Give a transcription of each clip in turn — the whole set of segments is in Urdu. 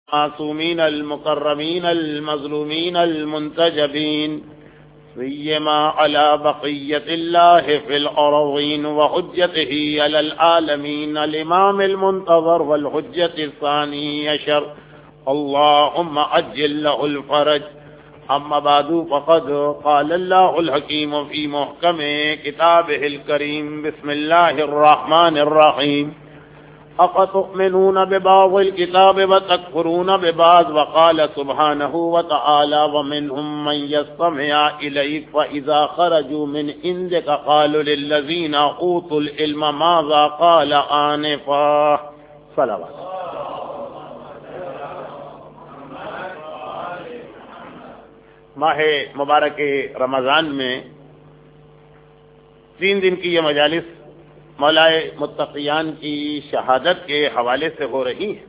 المعصومين المكرمين المظلومين المنتجبين سيما على بقية الله في الأرضين وحجته على العالمين الإمام المنتظر والحجة الثاني عشر اللهم عجل له الفرج. أما بعد فقد قال الله الحكيم في محكم كتابه الكريم بسم الله الرحمن الرحيم أفتؤمنون ببعض الكتاب وتكفرون ببعض وقال سبحانه وتعالى ومنهم من يستمع إليك فإذا خرجوا من عندك قالوا للذين أوتوا العلم ماذا قال آنفا. صلوات. ماہ مبارک رمضان میں 3 دن کی یہ مجالس مولائے متقیان کی شہادت کے حوالے سے ہو رہی ہے،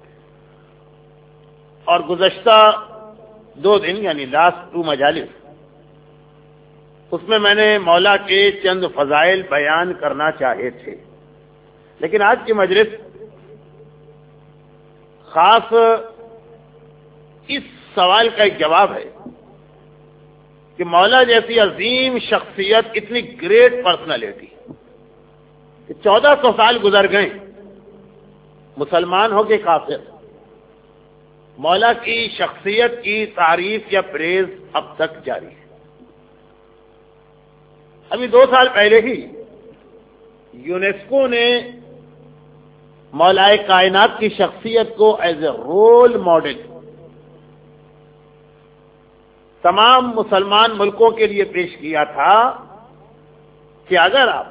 اور گزشتہ 2 دن یعنی لاسٹ 2 مجالس اس میں میں نے مولا کے چند فضائل بیان کرنا چاہے تھے، لیکن آج کی مجلس خاص اس سوال کا ایک جواب ہے کہ مولا جیسی عظیم شخصیت، اتنی گریٹ پرسنالٹی، 1400 سال گزر گئے، مسلمان ہو کے کافر، مولا کی شخصیت کی تعریف یا پریز اب تک جاری ہے۔ ابھی 2 سال پہلے ہی یونیسکو نے مولا کائنات کی شخصیت کو ایز اے رول ماڈل تمام مسلمان ملکوں کے لیے پیش کیا تھا کہ اگر آپ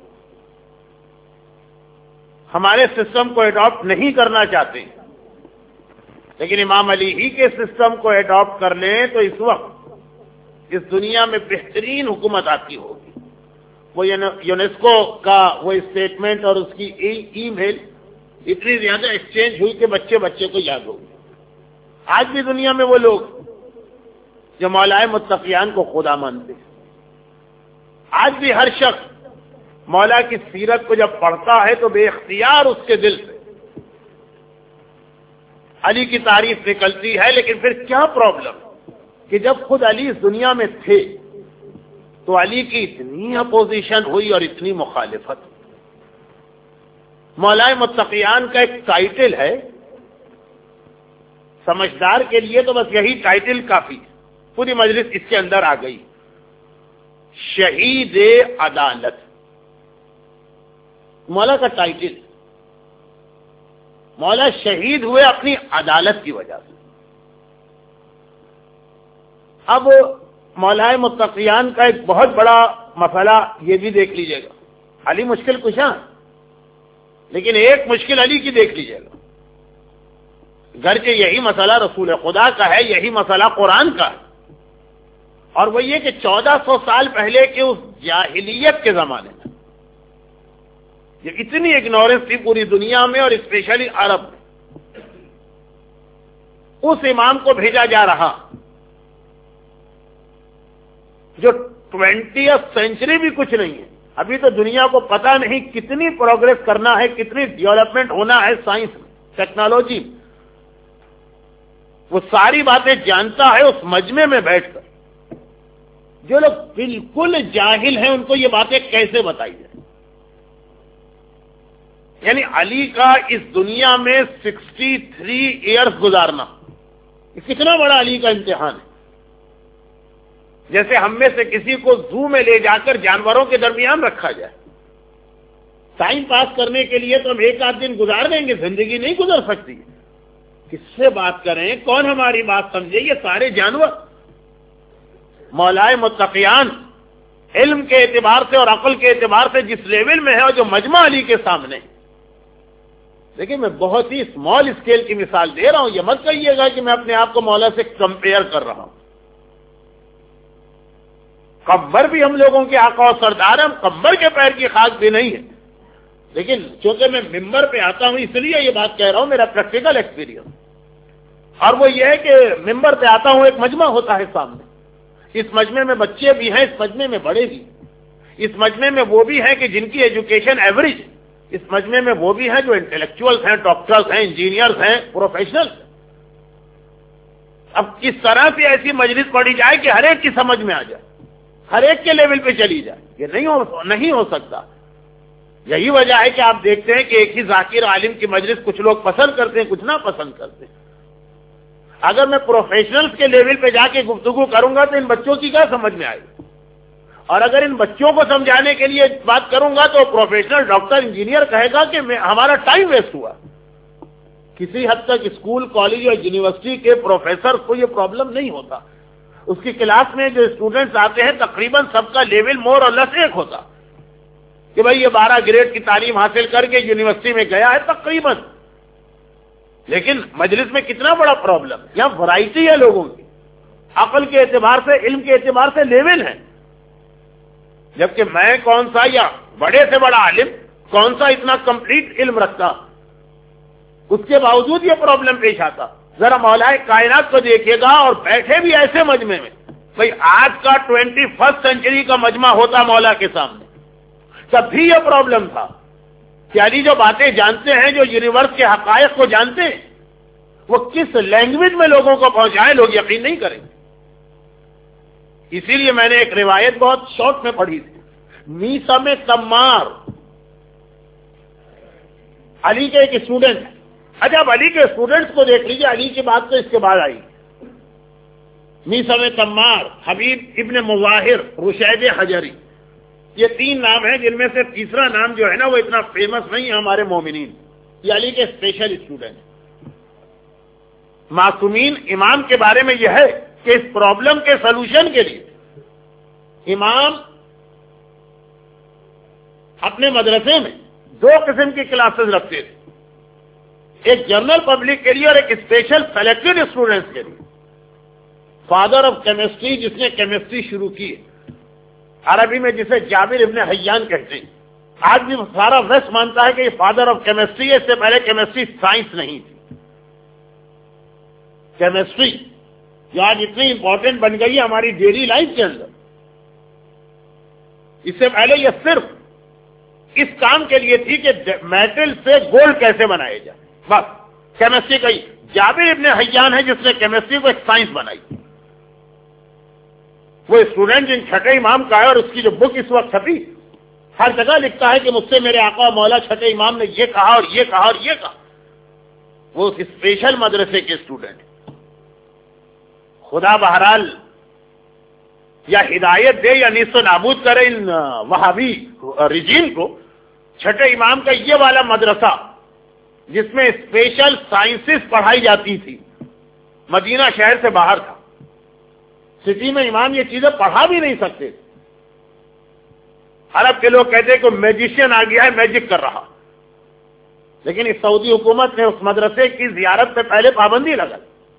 ہمارے سسٹم کو اڈاپٹ نہیں کرنا چاہتے لیکن امام علی ہی کے سسٹم کو اڈاپٹ کر لیں تو اس وقت اس دنیا میں بہترین حکومت آپ کی ہوگی۔ وہ یونیسکو کا وہ اسٹیٹمنٹ اور اس کی ای میل اتنی زیادہ ایکسچینج ہوئی کہ بچے بچے کو یاد ہوگی۔ آج بھی دنیا میں وہ لوگ جو مولائے متقیان کو خدا مانتے ہیں، آج بھی ہر شخص مولا کی سیرت کو جب پڑھتا ہے تو بے اختیار اس کے دل سے علی کی تعریف نکلتی ہے۔ لیکن پھر کیا پرابلم کہ جب خود علی اس دنیا میں تھے تو علی کی اتنی اپوزیشن ہوئی اور اتنی مخالفت۔ مولائے متقیان کا ایک ٹائٹل ہے، سمجھدار کے لیے تو بس یہی ٹائٹل کافی ہے، پوری مجلس اس کے اندر آ گئی، شہید عدالت۔ مولا کا ٹائٹل، مولا شہید ہوئے اپنی عدالت کی وجہ سے۔ اب مولائے متقیان کا ایک بہت بڑا مسئلہ یہ بھی دیکھ لیجئے گا، علی مشکل کشاں، لیکن ایک مشکل علی کی دیکھ لیجئے گا، گرچہ یہی مسئلہ رسول خدا کا ہے، یہی مسئلہ قرآن کا ہے، اور وہ یہ کہ 1400 سال پہلے کے اس جاہلیت کے زمانے میں یہ اتنی اگنورنس تھی پوری دنیا میں اور اسپیشلی عرب میں، اس امام کو بھیجا جا رہا جو 20th سینچری بھی کچھ نہیں ہے، ابھی تو دنیا کو پتا نہیں کتنی پروگریس کرنا ہے، کتنی ڈیولپمنٹ ہونا ہے سائنس میں، ٹیکنالوجی میں، وہ ساری باتیں جانتا ہے اس مجمع میں بیٹھ کر۔ جو لوگ بالکل جاہل ہیں ان کو یہ باتیں کیسے بتائی جائیں؟ یعنی علی کا اس دنیا میں 63 ایئرز گزارنا، یہ کتنا بڑا علی کا امتحان ہے۔ جیسے ہم میں سے کسی کو زو میں لے جا کر جانوروں کے درمیان رکھا جائے، ٹائم پاس کرنے کے لیے تو ہم 1 دن گزار دیں گے، زندگی نہیں گزر سکتی۔ کس سے بات کریں، کون ہماری بات سمجھے؟ یہ سارے جانور۔ مولائے متقیان علم کے اعتبار سے اور عقل کے اعتبار سے جس لیول میں ہے اور جو مجمع علی کے سامنے، دیکھیں میں بہت ہی اسمال اسکیل کی مثال دے رہا ہوں، یہ مت کہیے گا کہ میں اپنے آپ کو مولا سے کمپیئر کر رہا ہوں۔ قمبر بھی ہم لوگوں کے آقا و سردار ہیں، ہم قمبر کے پیر کی خاک بھی نہیں ہے، لیکن چونکہ میں ممبر پہ آتا ہوں اس لیے یہ بات کہہ رہا ہوں، میرا پریکٹیکل ایکسپیرینس، اور وہ یہ ہے کہ ممبر پہ آتا ہوں، ایک مجمع ہوتا ہے سامنے، اس مجمع میں بچے بھی ہیں، اس مجمع میں بڑے بھی، اس مجمع میں وہ بھی ہیں کہ جن کی ایجوکیشن ایوریج، اس مجمع میں وہ بھی ہیں جو انٹلیکچوئلز ہیں، ڈاکٹرز ہیں، انجینئرز ہیں، پروفیشنلز ہیں۔ اب کس طرح سے ایسی مجلس پڑھی جائے کہ ہر ایک کی سمجھ میں آ جائے, ہر ایک کے لیول پہ چلی جائے, یہ نہیں ہو سکتا. یہی وجہ ہے کہ آپ دیکھتے ہیں کہ ایک ہی ذاکر عالم کی مجلس کچھ لوگ پسند کرتے ہیں, کچھ نہ پسند کرتے ہیں. اگر میں پروفیشنلز کے لیول پہ جا کے گفتگو کروں گا تو ان بچوں کی کیا سمجھ میں آئے گی, اور اگر ان بچوں کو سمجھانے کے لیے بات کروں گا تو پروفیشنل ڈاکٹر انجینئر کہے گا کہ ہمارا ٹائم ویسٹ ہوا. کسی حد تک اسکول, کالج اور یونیورسٹی کے پروفیسر کو یہ پرابلم نہیں ہوتا. اس کی کلاس میں جو اسٹوڈنٹس آتے ہیں تقریباً سب کا لیول مور اور لیس ایک ہوتا کہ بھئی یہ 12 گریڈ کی تعلیم حاصل کر کے یونیورسٹی میں گیا ہے تقریباً. لیکن مجلس میں کتنا بڑا پرابلم, یہاں ورائٹی ہے لوگوں کی, عقل کے اعتبار سے, علم کے اعتبار سے لیول ہے. جبکہ میں کون سا یا بڑے سے بڑا عالم کون سا اتنا کمپلیٹ علم رکھتا, اس کے باوجود یہ پرابلم پیش آتا. ذرا مولا کائنات کو دیکھیے گا اور بیٹھے بھی ایسے مجمع میں, بھئی آج کا 21 سینچری کا مجمع ہوتا مولا کے سامنے, تب بھی یہ پرابلم تھا کہ علی جو باتیں جانتے ہیں, جو یونیورس کے حقائق کو جانتے ہیں, وہ کس لینگویج میں لوگوں کو پہنچائے لوگ یقین نہیں کریں گے. اسی لیے میں نے ایک روایت بہت شارٹ میں پڑھی تھی. میثم تمار علی کے ایک اسٹوڈنٹ ہے. اچھا اب علی کے اسٹوڈنٹس کو دیکھ لیجیے, علی کی بات تو اس کے بعد آئی. میثم تمار, حبیب ابن مظاہر, رشید حجری, یہ 3 نام ہیں جن میں سے تیسرا نام جو ہے نا وہ اتنا فیمس نہیں ہے ہمارے مومنین. یہ علی کے اسپیشل اسٹوڈنٹ ہیں. معصومین امام کے بارے میں یہ ہے کہ اس پرابلم کے سلوشن کے لیے امام اپنے مدرسے میں 2 قسم کی کلاسز رکھتے تھے, ایک جنرل پبلک کے لیے اور ایک اسپیشل سلیکٹڈ اسٹوڈنٹس کے لیے. فادر آف کیمسٹری, جس نے کیمسٹری شروع کی عربی میں, جسے جابر ابن حیان کہتے ہیں. آج بھی سارا ویسٹ مانتا ہے کہ یہ فادر آف کیمسٹری ہے, اس سے پہلے کیمسٹری سائنس نہیں تھی. کیمسٹری جو آج اتنی امپورٹنٹ بن گئی ہے ہماری ڈیلی لائف کے اندر, اس سے پہلے یہ صرف اس کام کے لیے تھی کہ میٹل سے گولڈ کیسے بنایا جائے, بس کیمسٹری کا ہی. جابر ابن حیان ہے جس نے کیمسٹری کو ایک سائنس بنائی. وہ اسٹوڈنٹ جن چھٹے امام کا ہے, اور اس کی جو بک اس وقت چھپی ہر جگہ لکھتا ہے کہ مجھ سے میرے آقا مولا چھٹے امام نے یہ کہا اور یہ کہا اور یہ کہا. وہ اس اسپیشل مدرسے کے اسٹوڈنٹ. خدا بہرحال یا ہدایت دے یا نیست و نابود کرے ان وہابی رجیم کو. چھٹے امام کا یہ والا مدرسہ جس میں اسپیشل سائنسز پڑھائی جاتی تھی, مدینہ شہر سے باہر تھا. سٹی میں امام یہ چیزیں پڑھا بھی نہیں سکتے. عرب کے لوگ کہتے کہ میجیشین آ گیا ہے, میجک کر رہا. لیکن اس سعودی حکومت نے اس مدرسے کی زیارت سے پہلے پابندی لگا,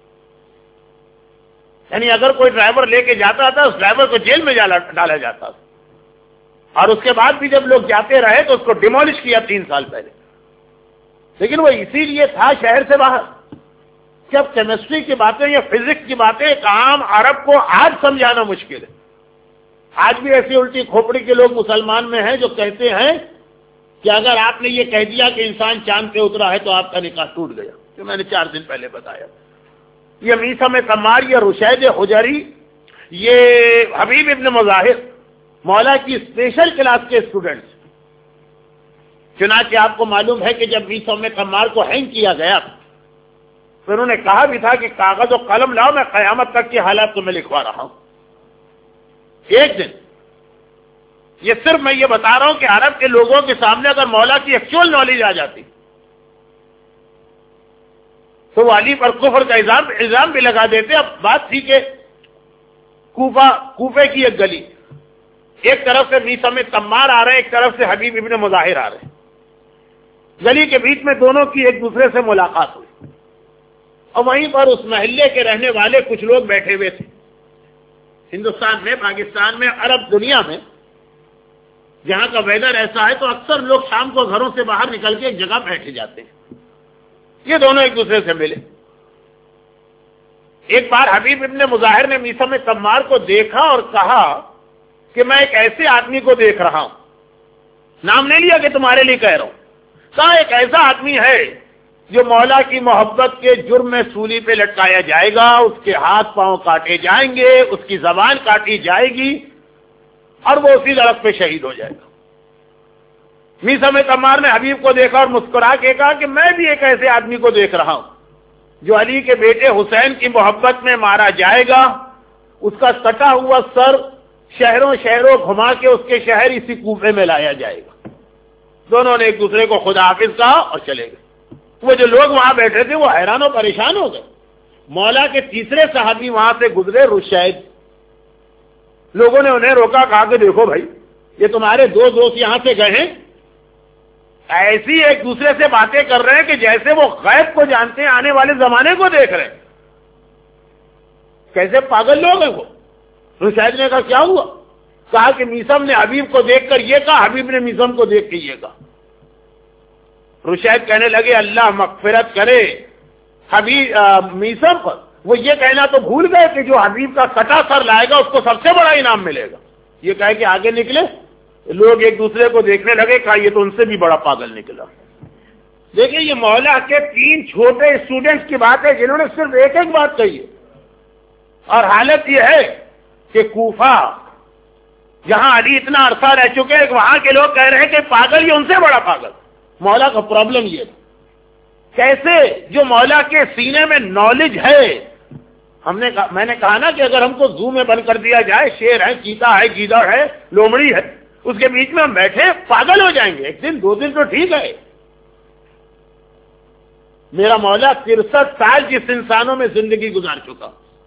یعنی اگر کوئی ڈرائیور لے کے جاتا تھا اس ڈرائیور کو جیل میں ڈالا جاتا تھا, اور اس کے بعد بھی جب لوگ جاتے رہے تو اس کو ڈیمولش کیا 3 سال پہلے. لیکن وہ اسی لیے تھا شہر سے باہر. جب کیمسٹری کی باتیں یا فزکس کی باتیں ایک عام عرب کو آج سمجھانا مشکل ہے. آج بھی ایسی الٹی کھوپڑی کے لوگ مسلمان میں ہیں جو کہتے ہیں کہ اگر آپ نے یہ کہہ دیا کہ انسان چاند پہ اترا ہے تو آپ کا نکاح ٹوٹ گیا, جو میں نے 4 دن پہلے بتایا. یہ میثم تمار, یہ رشید حجری, یہ حبیب ابن مظاہر مولا کی اسپیشل کلاس کے اسٹوڈنٹس. چنانچہ آپ کو معلوم ہے کہ جب میثم تمار کو ہینگ کیا گیا پھر انہوں نے کہا بھی تھا کہ کاغذ و قلم لاؤ, میں قیامت تک کے حالات کو میں لکھوا رہا ہوں. ایک دن یہ صرف میں یہ بتا رہا ہوں کہ عرب کے لوگوں کے سامنے اگر مولا کی ایکچوئل نالج آ جاتی تو وہ علی پر کفر کا الزام بھی لگا دیتے. اب بات تھی کہ کوفے کی ایک گلی, ایک طرف سے میثم تمار آ رہے ہیں, ایک طرف سے حبیب ابن مظاہر آ رہے ہیں. گلی کے بیچ میں دونوں کی ایک دوسرے سے ملاقات ہوئی, اور وہیں پر اس محلے کے رہنے والے کچھ لوگ بیٹھے ہوئے تھے. ہندوستان میں, پاکستان میں, عرب دنیا میں جہاں کا ویدر ایسا ہے تو اکثر لوگ شام کو گھروں سے باہر نکل کے ایک جگہ بیٹھے جاتے ہیں. یہ دونوں ایک دوسرے سے ملے. ایک بار حبیب ابن مظاہر نے میثم تمار کو دیکھا اور کہا کہ میں ایک ایسے آدمی کو دیکھ رہا ہوں, نام نہیں لیا کہ تمہارے لیے کہہ رہا ہوں, کہا ایک ایسا آدمی ہے جو مولا کی محبت کے جرم میں سولی پہ لٹکایا جائے گا، اس کے ہاتھ پاؤں کاٹے جائیں گے، اس کی زبان کاٹی جائے گی اور وہ اسی درخت پہ شہید ہو جائے گا۔ میثم تمار نے حبیب کو دیکھا اور مسکرا کے کہا کہ میں بھی ایک ایسے آدمی کو دیکھ رہا ہوں جو علی کے بیٹے حسین کی محبت میں مارا جائے گا، اس کا کٹا ہوا سر شہروں گھما کے اس کے شہر اسی کوفے میں لایا جائے گا۔ دونوں نے ایک دوسرے کو خدا حافظ کہا اور چلے گئے۔ وہ جو لوگ وہاں بیٹھے تھے وہ حیران و پریشان ہو گئے۔ مولا کے تیسرے صحابی وہاں سے گزرے، رشید۔ لوگوں نے انہیں روکا، کہا کہ دیکھو بھائی، یہ تمہارے دو دوست یہاں سے گئے ہیں، ایسی ایک دوسرے سے باتیں کر رہے ہیں کہ جیسے وہ غیب کو جانتے ہیں، آنے والے زمانے کو دیکھ رہے ہیں۔ کیسے پاگل لوگ ہیں وہ؟ رشید نے کہا کیا ہوا؟ کہا کہ میثم نے حبیب کو دیکھ کر یہ کہا، حبیب نے میثم کو دیکھ کے یہ کہا۔ رشید کہنے لگے اللہ مغفرت کرے حبیب میثم پر، وہ یہ کہنا تو بھول گئے کہ جو حبیب کا کٹا سر لائے گا اس کو سب سے بڑا انعام ملے گا۔ یہ کہہ کے آگے نکلے، لوگ ایک دوسرے کو دیکھنے لگے، کہا یہ تو ان سے بھی بڑا پاگل نکلا۔ دیکھیں یہ مولا کے 3 چھوٹے اسٹوڈنٹس کی بات ہے جنہوں نے صرف ایک بات کہی ہے، اور حالت یہ ہے کہ کوفہ جہاں علی اتنا عرصہ رہ چکے ہیں، وہاں کے لوگ کہہ رہے ہیں کہ پاگل یہ ان سے بڑا پاگل۔ مولا کا پرابلم یہ تھا، کیسے جو مولا کے سینے میں نالج ہے، میں نے کہا نا کہ اگر ہم کو زو میں بند کر دیا جائے، شیر ہے، چیتا ہے، گیدڑ ہے، لومڑی ہے، اس کے بیچ میں ہم بیٹھے پاگل ہو جائیں گے۔ ایک دن 2 دن تو ٹھیک ہے۔ میرا مولا 63 سال جس انسانوں میں زندگی گزار چکا،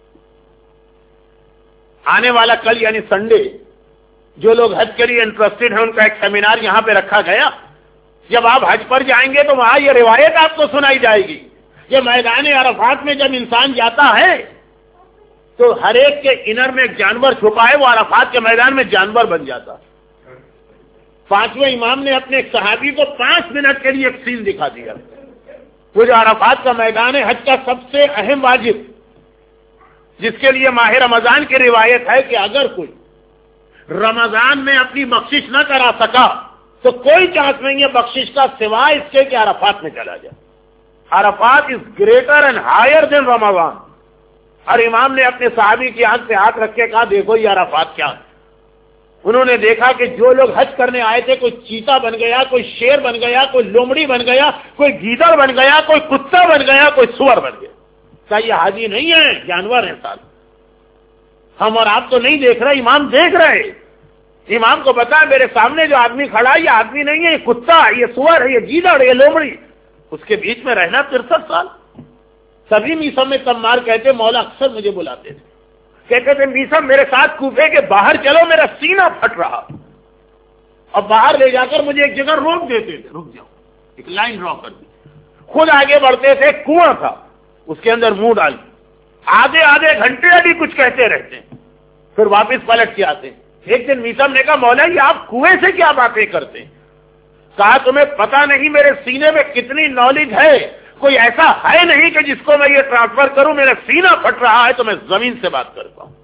آنے والا کل یعنی سنڈے جو لوگ حج کے لیے انٹرسٹڈ ہیں ان کا ایک سیمینار یہاں پہ رکھا گیا۔ جب آپ حج پر جائیں گے تو وہاں یہ روایت آپ کو سنائی جائے گی کہ میدان عرفات میں جب انسان جاتا ہے تو ہر ایک کے انر میں ایک جانور چھپا ہے، وہ عرفات کے میدان میں جانور بن جاتا۔ 5ویں امام نے اپنے ایک صحابی کو 5 منٹ کے لیے ایک سین دکھا دیا۔ وہ جو عرفات کا میدان ہے، حج کا سب سے اہم واجب، جس کے لیے ماہ رمضان کی روایت ہے کہ اگر کوئی رمضان میں اپنی بخشش نہ کرا سکا تو کوئی چانس نہیں ہے بخشش کا سوائے اس کے کہ عرفات میں چلا جائے۔ Arafat is greater and higher دین رمضان۔ اور امام نے اپنے صحابی کی آنکھ پہ ہاتھ رکھ کے کہا دیکھو یہ عرفات کیا ہے۔ انہوں نے دیکھا کہ جو لوگ حج کرنے آئے تھے، کوئی چیتا بن گیا، کوئی شیر بن گیا، کوئی لومڑی بن گیا، کوئی گیدڑ بن گیا، کوئی کتا بن گیا، کوئی سور بن گیا۔ کیا یہ حاجی نہیں ہے؟ جانور ہیں ساتھ۔ ہم اور آپ تو نہیں دیکھ رہے، امام دیکھ رہے۔ امام کو بتا میرے سامنے جو آدمی کھڑا ہے یہ آدمی نہیں ہے، یہ کتا ہے، یہ سور ہے، یہ گیدڑ ہے، یہ لومڑی۔ اس کے بیچ میں رہنا 63 سال۔ سبھی میثم تمار کہتے مولا اکثر مجھے بلاتے تھے، کہتے تھے میثم میرے ساتھ کوفے کے باہر چلو، میرا سینہ پھٹ رہا، اور باہر لے جا کر مجھے ایک جگہ روک دیتے تھے، رک جاؤ، ایک لائن ڈرا کر دی۔ خود آگے بڑھتے تھے، کنواں تھا، اس کے اندر منہ ڈال، آدھے گھنٹے ابھی کچھ کہتے رہتے ہیں، پھر واپس پلٹ کے آتے ہیں۔ ایک دن میثم نے کہا مولا یہ آپ کنویں سے کیا باتیں کرتے ہیں؟ کہا تمہیں پتا نہیں میرے سینے میں کتنی نالج ہے، کوئی ایسا ہے نہیں کہ جس کو میں یہ ٹرانسفر کروں، میرا سینہ پھٹ رہا ہے تو میں زمین سے بات کرتا ہوں۔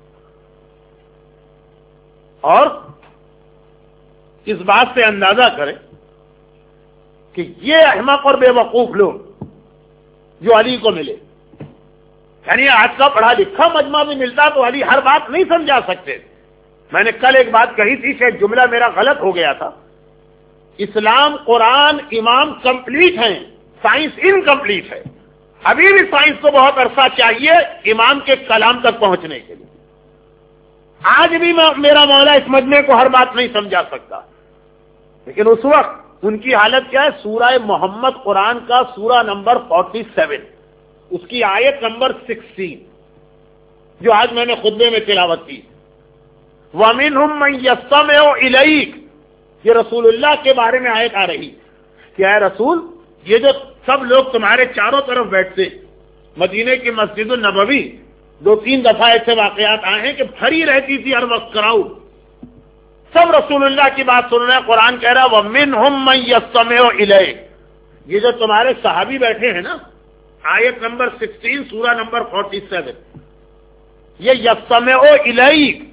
اور اس بات سے اندازہ کریں کہ یہ احمق اور بے وقوف لوگ جو علی کو ملے، یعنی آج کا پڑھا لکھا مجمع بھی ملتا تو علی ہر بات نہیں سمجھا سکتے۔ میں نے کل ایک بات کہی تھی، شاید جملہ میرا غلط ہو گیا تھا۔ اسلام، قرآن، امام کمپلیٹ ہیں، سائنس انکمپلیٹ ہے۔ ابھی بھی سائنس کو بہت عرصہ چاہیے امام کے کلام تک پہنچنے کے لیے۔ آج بھی میرا مولا اس مجمع کو ہر بات نہیں سمجھا سکتا، لیکن اس وقت ان کی حالت کیا ہے؟ سورہ محمد قرآن کا سورہ نمبر 47، اس کی آیت نمبر 16 جو آج میں نے خطبے میں تلاوت کی، وَمِنْهُمْ مَنْ يَسْتَمِعُ إِلَيْكَ، یہ رسول اللہ کے بارے میں آیت آ رہی کہ اے رسول یہ جو سب لوگ تمہارے چاروں طرف بیٹھتے، مدینے کی مسجد النبوی 2-3 دفعہ ایسے واقعات آئے ہیں کہ بھری رہتی تھی ہر وقت کراؤڈ، سب رسول اللہ کی بات سن رہے ہیں۔ قرآن کہہ رہا وَمِنْهُمْ مَنْ يَسْتَمِعُ إِلَيْكَ، یہ جو تمہارے صحابی بیٹھے ہیں نا، آیت نمبر 16 سورہ نمبر 47، یہ یستمعُ إِلَيْكَ،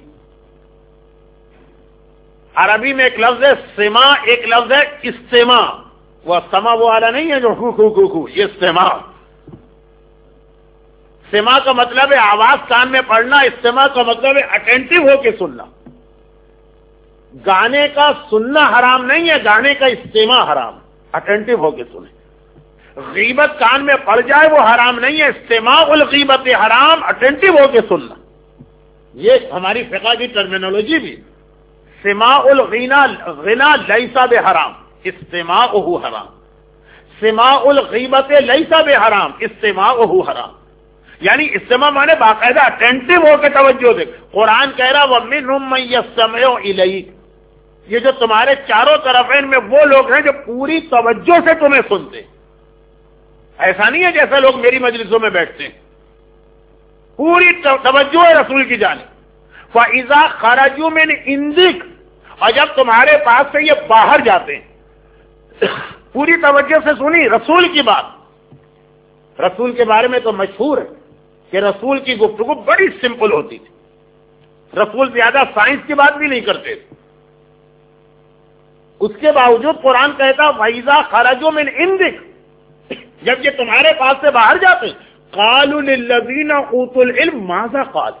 عربی میں ایک لفظ ہے سما، ایک لفظ ہے استماع۔ وہ استماع وہ والا نہیں ہے جو خو، یہ استماع. استماع کا مطلب ہے آواز کان میں پڑنا، استماع کا مطلب ہے اٹینٹو ہو کے سننا. گانے کا سننا حرام نہیں ہے، گانے کا استماع حرام، اٹینٹو ہو کے سنیں. غیبت کان میں پڑ جائے وہ حرام نہیں ہے، استماع الغیبت حرام، اٹینٹو ہو کے سننا. یہ ہماری فقہ کی ٹرمینالوجی بھی. سماع الغنا لیس بحرام، استماعہ حرام. سماع الغیبت لیس بحرام، استماعہ حرام. یعنی استماع مانے باقاعدہ اٹینٹو ہو کے توجہ دے. قرآن کہہ رہا وَمِنْهُمْ مَن يَسْتَمِعُ إِلَيْكَ، یہ جو تمہارے چاروں طرفین میں وہ لوگ ہیں جو پوری توجہ سے تمہیں سنتے. ایسا نہیں ہے جیسا لوگ میری مجلسوں میں بیٹھتے ہیں، پوری توجہ ہے رسول کی جانب. فَإِذَا خَرَجُوا مِنْ عِنْدِكَ، اور جب تمہارے پاس سے یہ باہر جاتے ہیں، پوری توجہ سے سنی رسول کی بات. رسول کے بارے میں تو مشہور ہے کہ رسول کی گفتگو بڑی سمپل ہوتی تھی. رسول زیادہ سائنس کی بات بھی نہیں کرتے تھے. اس کے باوجود قرآن کہتا وَإِذَا خَرَجُوا مِنْ عِنْدِكَ، جب یہ تمہارے پاس سے باہر جاتے ہیں، قَالُوا لِلَّذِينَ أُوتُوا الْعِلْمَ مَاذَا قَالَ،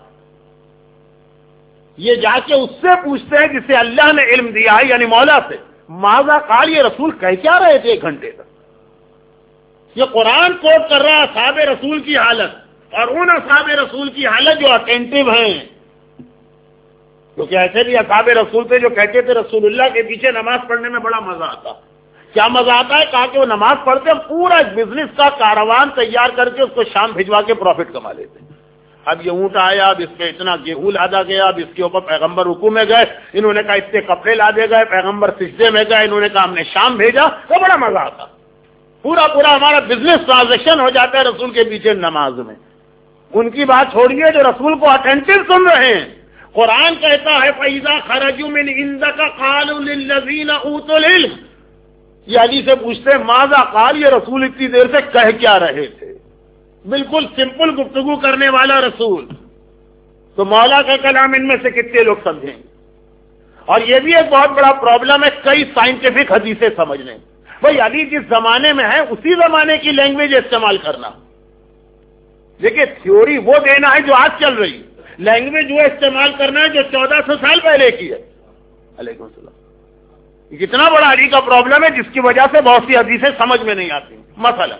یہ جا کے اس سے پوچھتے ہیں جسے اللہ نے علم دیا ہے، یعنی مولا سے. ماذا قال، یہ رسول کہہ کیا رہے تھے 1 گھنٹے تک. یہ قرآن کوٹ کر رہا اصحاب رسول کی حالت، اور ان اصحاب رسول کی حالت جو اٹینٹو ہیں. کیونکہ ایسے بھی اصحاب رسول تھے جو کہتے تھے رسول اللہ کے پیچھے نماز پڑھنے میں بڑا مزہ آتا. کیا مزہ آتا ہے؟ کہا کہ وہ نماز پڑھتے پورا بزنس کا کاروان تیار کر کے اس کو شام بھجوا کے پروفٹ کما لیتے. اب یہ اونٹ آیا، اب اس پہ اتنا گیہوں لادا گیا، اب اس کے اوپر پیغمبر رکوع میں گئے، انہوں نے کہا اتنے کپڑے لادے گئے، پیغمبر سجدے میں گئے، انہوں نے کہا ہم نے شام بھیجا. تو بڑا مزہ آتا، پورا ہمارا بزنس ٹرانزیکشن ہو جاتا ہے رسول کے پیچھے نماز میں. ان کی بات چھوڑیے جو رسول کو اٹینٹو سن رہے ہیں. قرآن کہتا ہے فَإِذَا خَرَجُوا مِنْ عِنْدَكَ قَالُوا لِلَّذِينَ أُوتُوا الْعِلْمَ، یہ علی سے پوچھتے ہیں ماذا قال، یہ رسول اتنی دیر سے کہہ کیا رہے تھے. بالکل سمپل گفتگو کرنے والا رسول. تو مولا کا کلام ان میں سے کتنے لوگ سمجھیں گے؟ اور یہ بھی ایک بہت بڑا پرابلم ہے کئی سائنٹیفک حدیثیں سمجھنے. بھائی علی جس زمانے میں ہے اسی زمانے کی لینگویج استعمال کرنا. دیکھیے تھیوری وہ دینا ہے جو آج چل رہی، لینگویج وہ استعمال کرنا ہے جو 1400 سال پہلے کی ہے. علیکم السلام. یہ کتنا بڑا علی کا پرابلم ہے جس کی وجہ سے بہت سی حدیثیں سمجھ میں نہیں آتی. مثلا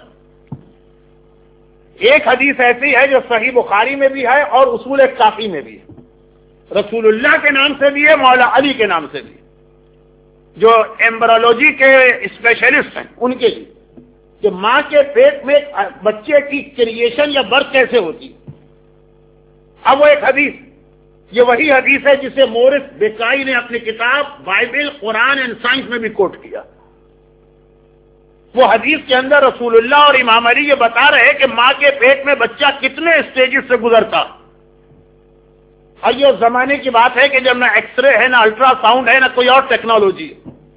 ایک حدیث ایسی ہے جو صحیح بخاری میں بھی ہے اور اصول کافی میں بھی ہے، رسول اللہ کے نام سے بھی ہے، مولا علی کے نام سے بھی ہے، جو ایمبرولوجی کے اسپیشلسٹ ہیں ان کے لیے، کہ ماں کے پیٹ میں بچے کی کریشن یا برتھ کیسے ہوتی. اب وہ ایک حدیث، یہ وہی حدیث ہے جسے مورس بیکائی نے اپنی کتاب بائبل قرآن اینڈ سائنس میں بھی کوٹ کیا. وہ حدیث کے اندر رسول اللہ اور امام علی یہ بتا رہے کہ ماں کے پیٹ میں بچہ کتنے اسٹیجز سے گزرتا. اور یہ اس زمانے کی بات ہے کہ جب نہ ایکس رے ہے، نہ الٹرا ساؤنڈ ہے، نہ کوئی اور ٹیکنالوجی.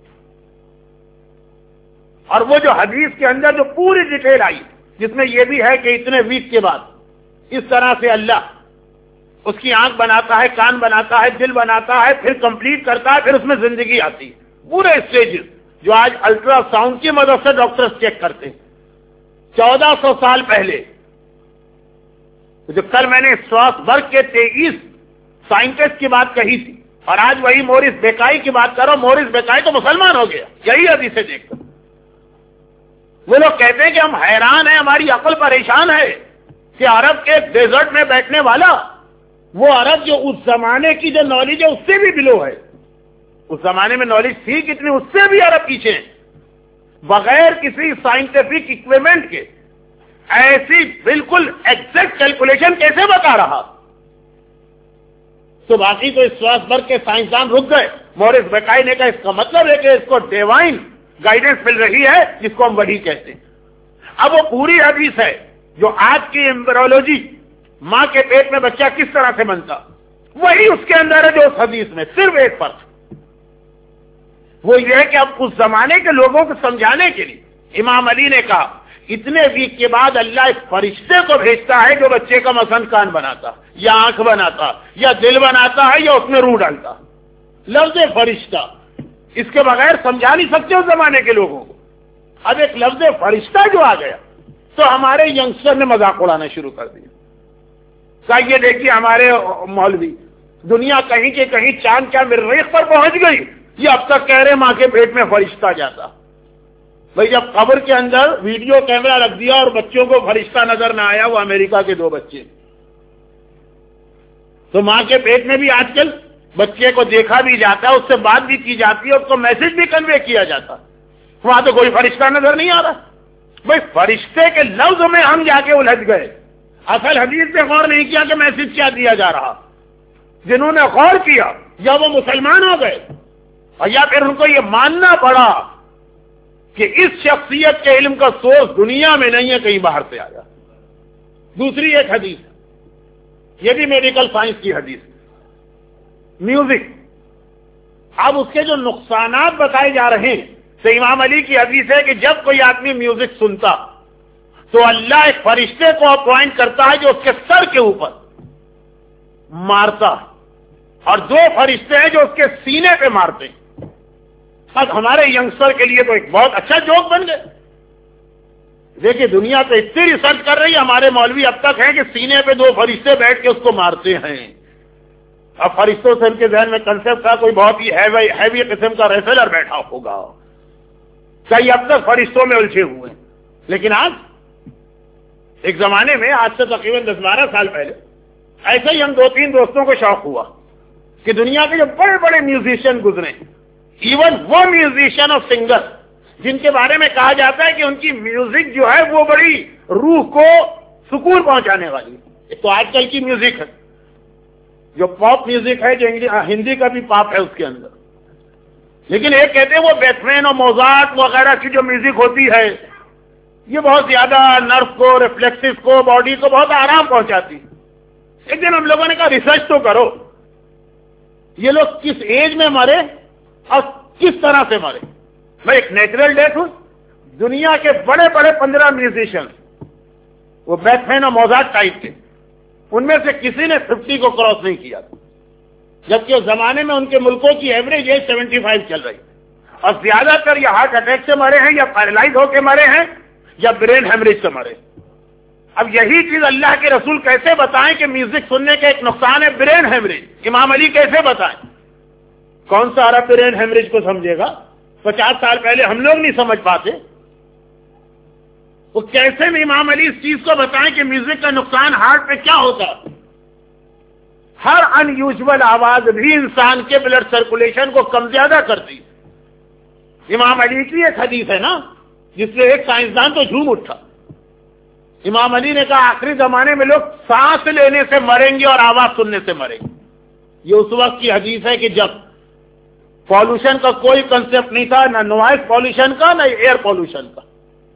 اور وہ جو حدیث کے اندر جو پوری ڈیٹیل آئی جس میں یہ بھی ہے کہ اتنے ویک کے بعد اس طرح سے اللہ اس کی آنکھ بناتا ہے، کان بناتا ہے، دل بناتا ہے، پھر کمپلیٹ کرتا ہے، پھر اس میں زندگی آتی ہے. پورے اسٹیجز جو آج الٹرا ساؤنڈ کی مدد سے ڈاکٹرز چیک کرتے ہیں. 1400 سال پہلے جو کل میں نے سٹراسبرگ کے 23 سائنٹسٹ کی بات کہی تھی، اور آج وہی مورس بیکائی کی بات کرو. مورس بیکائی تو مسلمان ہو گیا یہی حدیثیں دیکھ کر. وہ لوگ کہتے ہیں کہ ہم حیران ہیں، ہماری عقل پریشان ہے کہ عرب کے ڈیزرٹ میں بیٹھنے والا وہ عرب جو اس زمانے کی جو نالج ہے اس سے بھی بلو ہے. اس زمانے میں نالج تھی کتنی، اس سے بھی عرب پیچھے ہیں. بغیر کسی سائنٹیفک اکوپمنٹ کے ایسی بالکل ایگزیکٹ کیلکولیشن کیسے بتا رہا. تو باقی تو اس سٹراسبرگ کے سائنسدان رک گئے. مورس بیکائی نے کہا اس کا مطلب ہے کہ اس کو ڈیوائن گائیڈنس مل رہی ہے جس کو ہم وحی کہتے ہیں. اب وہ پوری حدیث ہے جو آج کی ایمبرولوجی، ماں کے پیٹ میں بچہ کس طرح سے بنتا، وہی اس کے اندر ہے جو اس حدیث میں. صرف ایک فرق وہ یہ ہے کہ اب اس زمانے کے لوگوں کو سمجھانے کے لیے امام علی نے کہا اتنے ویک کے بعد اللہ ایک فرشتے کو بھیجتا ہے جو بچے کا مثلا کان بناتا یا آنکھ بناتا یا دل بناتا ہے یا اس میں روح ڈالتا. لفظ فرشتہ اس کے بغیر سمجھا نہیں سکتے اس زمانے کے لوگوں کو. اب ایک لفظ فرشتہ جو آ گیا تو ہمارے ینگسٹر نے مذاق اڑانا شروع کر دیا. یہ دیکھیے ہمارے مولوی دنیا کہیں کے کہیں چاند کیا مریخ پر پہنچ گئی، یہ اب تک کہہ رہے ماں کے پیٹ میں فرشتہ جاتا. بھائی جب قبر کے اندر ویڈیو کیمرہ رکھ دیا اور بچوں کو فرشتہ نظر نہ آیا، وہ امریکہ کے 2 بچے، تو ماں کے پیٹ میں بھی آج کل بچے کو دیکھا بھی جاتا ہے، اس سے بات بھی کی جاتی ہے، اس کو میسج بھی کنوے کیا جاتا. وہاں تو کوئی فرشتہ نظر نہیں آ رہا. بھائی فرشتے کے لفظ میں ہم جا کے الجھ گئے، اصل حدیث پہ غور نہیں کیا کہ میسج کیا دیا جا رہا. جنہوں نے غور کیا یا وہ مسلمان ہو گئے اور یا پھر ان کو یہ ماننا پڑا کہ اس شخصیت کے علم کا سورس دنیا میں نہیں ہے، کہیں باہر سے آیا. دوسری ایک حدیث، یہ بھی میڈیکل سائنس کی حدیث، میوزک. اب اس کے جو نقصانات بتائے جا رہے ہیں تو امام علی کی حدیث ہے کہ جب کوئی آدمی میوزک سنتا تو اللہ ایک فرشتے کو اپوائنٹ کرتا ہے جو اس کے سر کے اوپر مارتا ہے، اور 2 فرشتے ہیں جو اس کے سینے پہ مارتے ہیں. اب ہمارے ینگسٹر کے لیے تو ایک بہت اچھا جوک بن گئے. دیکھیے دنیا تو اتنی ریسرچ کر رہی ہے، ہمارے مولوی اب تک ہیں کہ سینے پہ 2 فرشتے بیٹھ کے اس کو مارتے ہیں. اب فرشتوں سے ان کے ذہن میں کنسپٹ تھا کوئی بہت ہی ہیوی قسم کا ریسلر بیٹھا ہوگا، کئی اب تک فرشتوں میں الجھے ہوئے ہیں. لیکن آج ایک زمانے میں، آج سے تقریباً 10-12 سال پہلے، ایسے ہی ہم 2-3 دوستوں کو شوق ہوا کہ دنیا کے جو بڑے بڑے میوزیشین گزرے، ایون وہ میوزیشین اور سنگر جن کے بارے میں کہا جاتا ہے کہ ان کی میوزک جو ہے وہ بڑی روح کو سکون پہنچانے والی ہے. تو آج کل کی میوزک ہے جو پاپ میوزک ہے، جو ہندی کا بھی پاپ ہے اس کے اندر، لیکن ایک کہتے ہیں وہ بیتھوین اور موزارٹ وغیرہ کی جو میوزک ہوتی ہے یہ بہت زیادہ نرو کو، ریفلیکسز کو، باڈی کو بہت آرام پہنچاتی. ایک دن ہم لوگوں نے کہا ریسرچ تو کرو، یہ لوگ کس ایج میں مرے اور کس طرح سے مرے. میں ایک نیچرل ڈیتھ ہوں. دنیا کے بڑے بڑے 15 میوزیشین وہ بیتھوین اور موزارٹ ٹائپ کے، ان میں سے کسی نے 50 کو کراس نہیں کیا، جبکہ اس زمانے میں ان کے ملکوں کی ایوریج ایج 75 چل رہی، اور زیادہ تر یا ہارٹ اٹیک سے مرے ہیں، یا پیرالائز ہو کے مرے ہیں، یا برین ہیمریج سے مرے. اب یہی چیز اللہ کے رسول کیسے بتائیں کہ میوزک سننے کا ایک نقصان ہے برین ہیمریج؟ امام علی کیسے بتائیں؟ کون سا عرب برین ہیمریج کو سمجھے گا؟ 50 سال پہلے ہم لوگ نہیں سمجھ پاتے. وہ کیسے میں امام علی اس چیز کو بتائیں کہ میوزک کا نقصان ہارٹ پہ کیا ہوتا ہے؟ ہر ان یوزول آواز بھی انسان کے بلڈ سرکولیشن کو کم زیادہ کرتی. امام علی کی ایک حدیث ہے نا جس میں ایک سائنسدان تو جھوم اٹھا. امام علی نے کہا آخری زمانے میں لوگ سانس لینے سے مریں گے اور آواز سننے سے مریں گے. یہ اس وقت کی حدیث ہے کہ جب پالوشن کا کوئی کنسپٹ نہیں تھا، نہ نوائز پالوشن کا نہ ایئر پالوشن کا.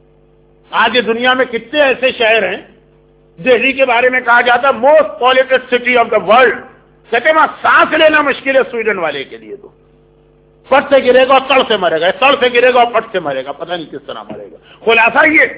آج دنیا میں کتنے ایسے شہر ہیں، دہلی کے بارے میں کہا جاتا ہے most polluted city of the world. کہتے وہاں سانس لینا مشکل ہے سویڈن والے کے لیے. تو پٹ سے گرے گا اور تڑ سے مرے گا، تڑ سے گرے گا اور پٹ سے مرے گا، پتہ نہیں کس طرح مرے گا. خلاصہ یہ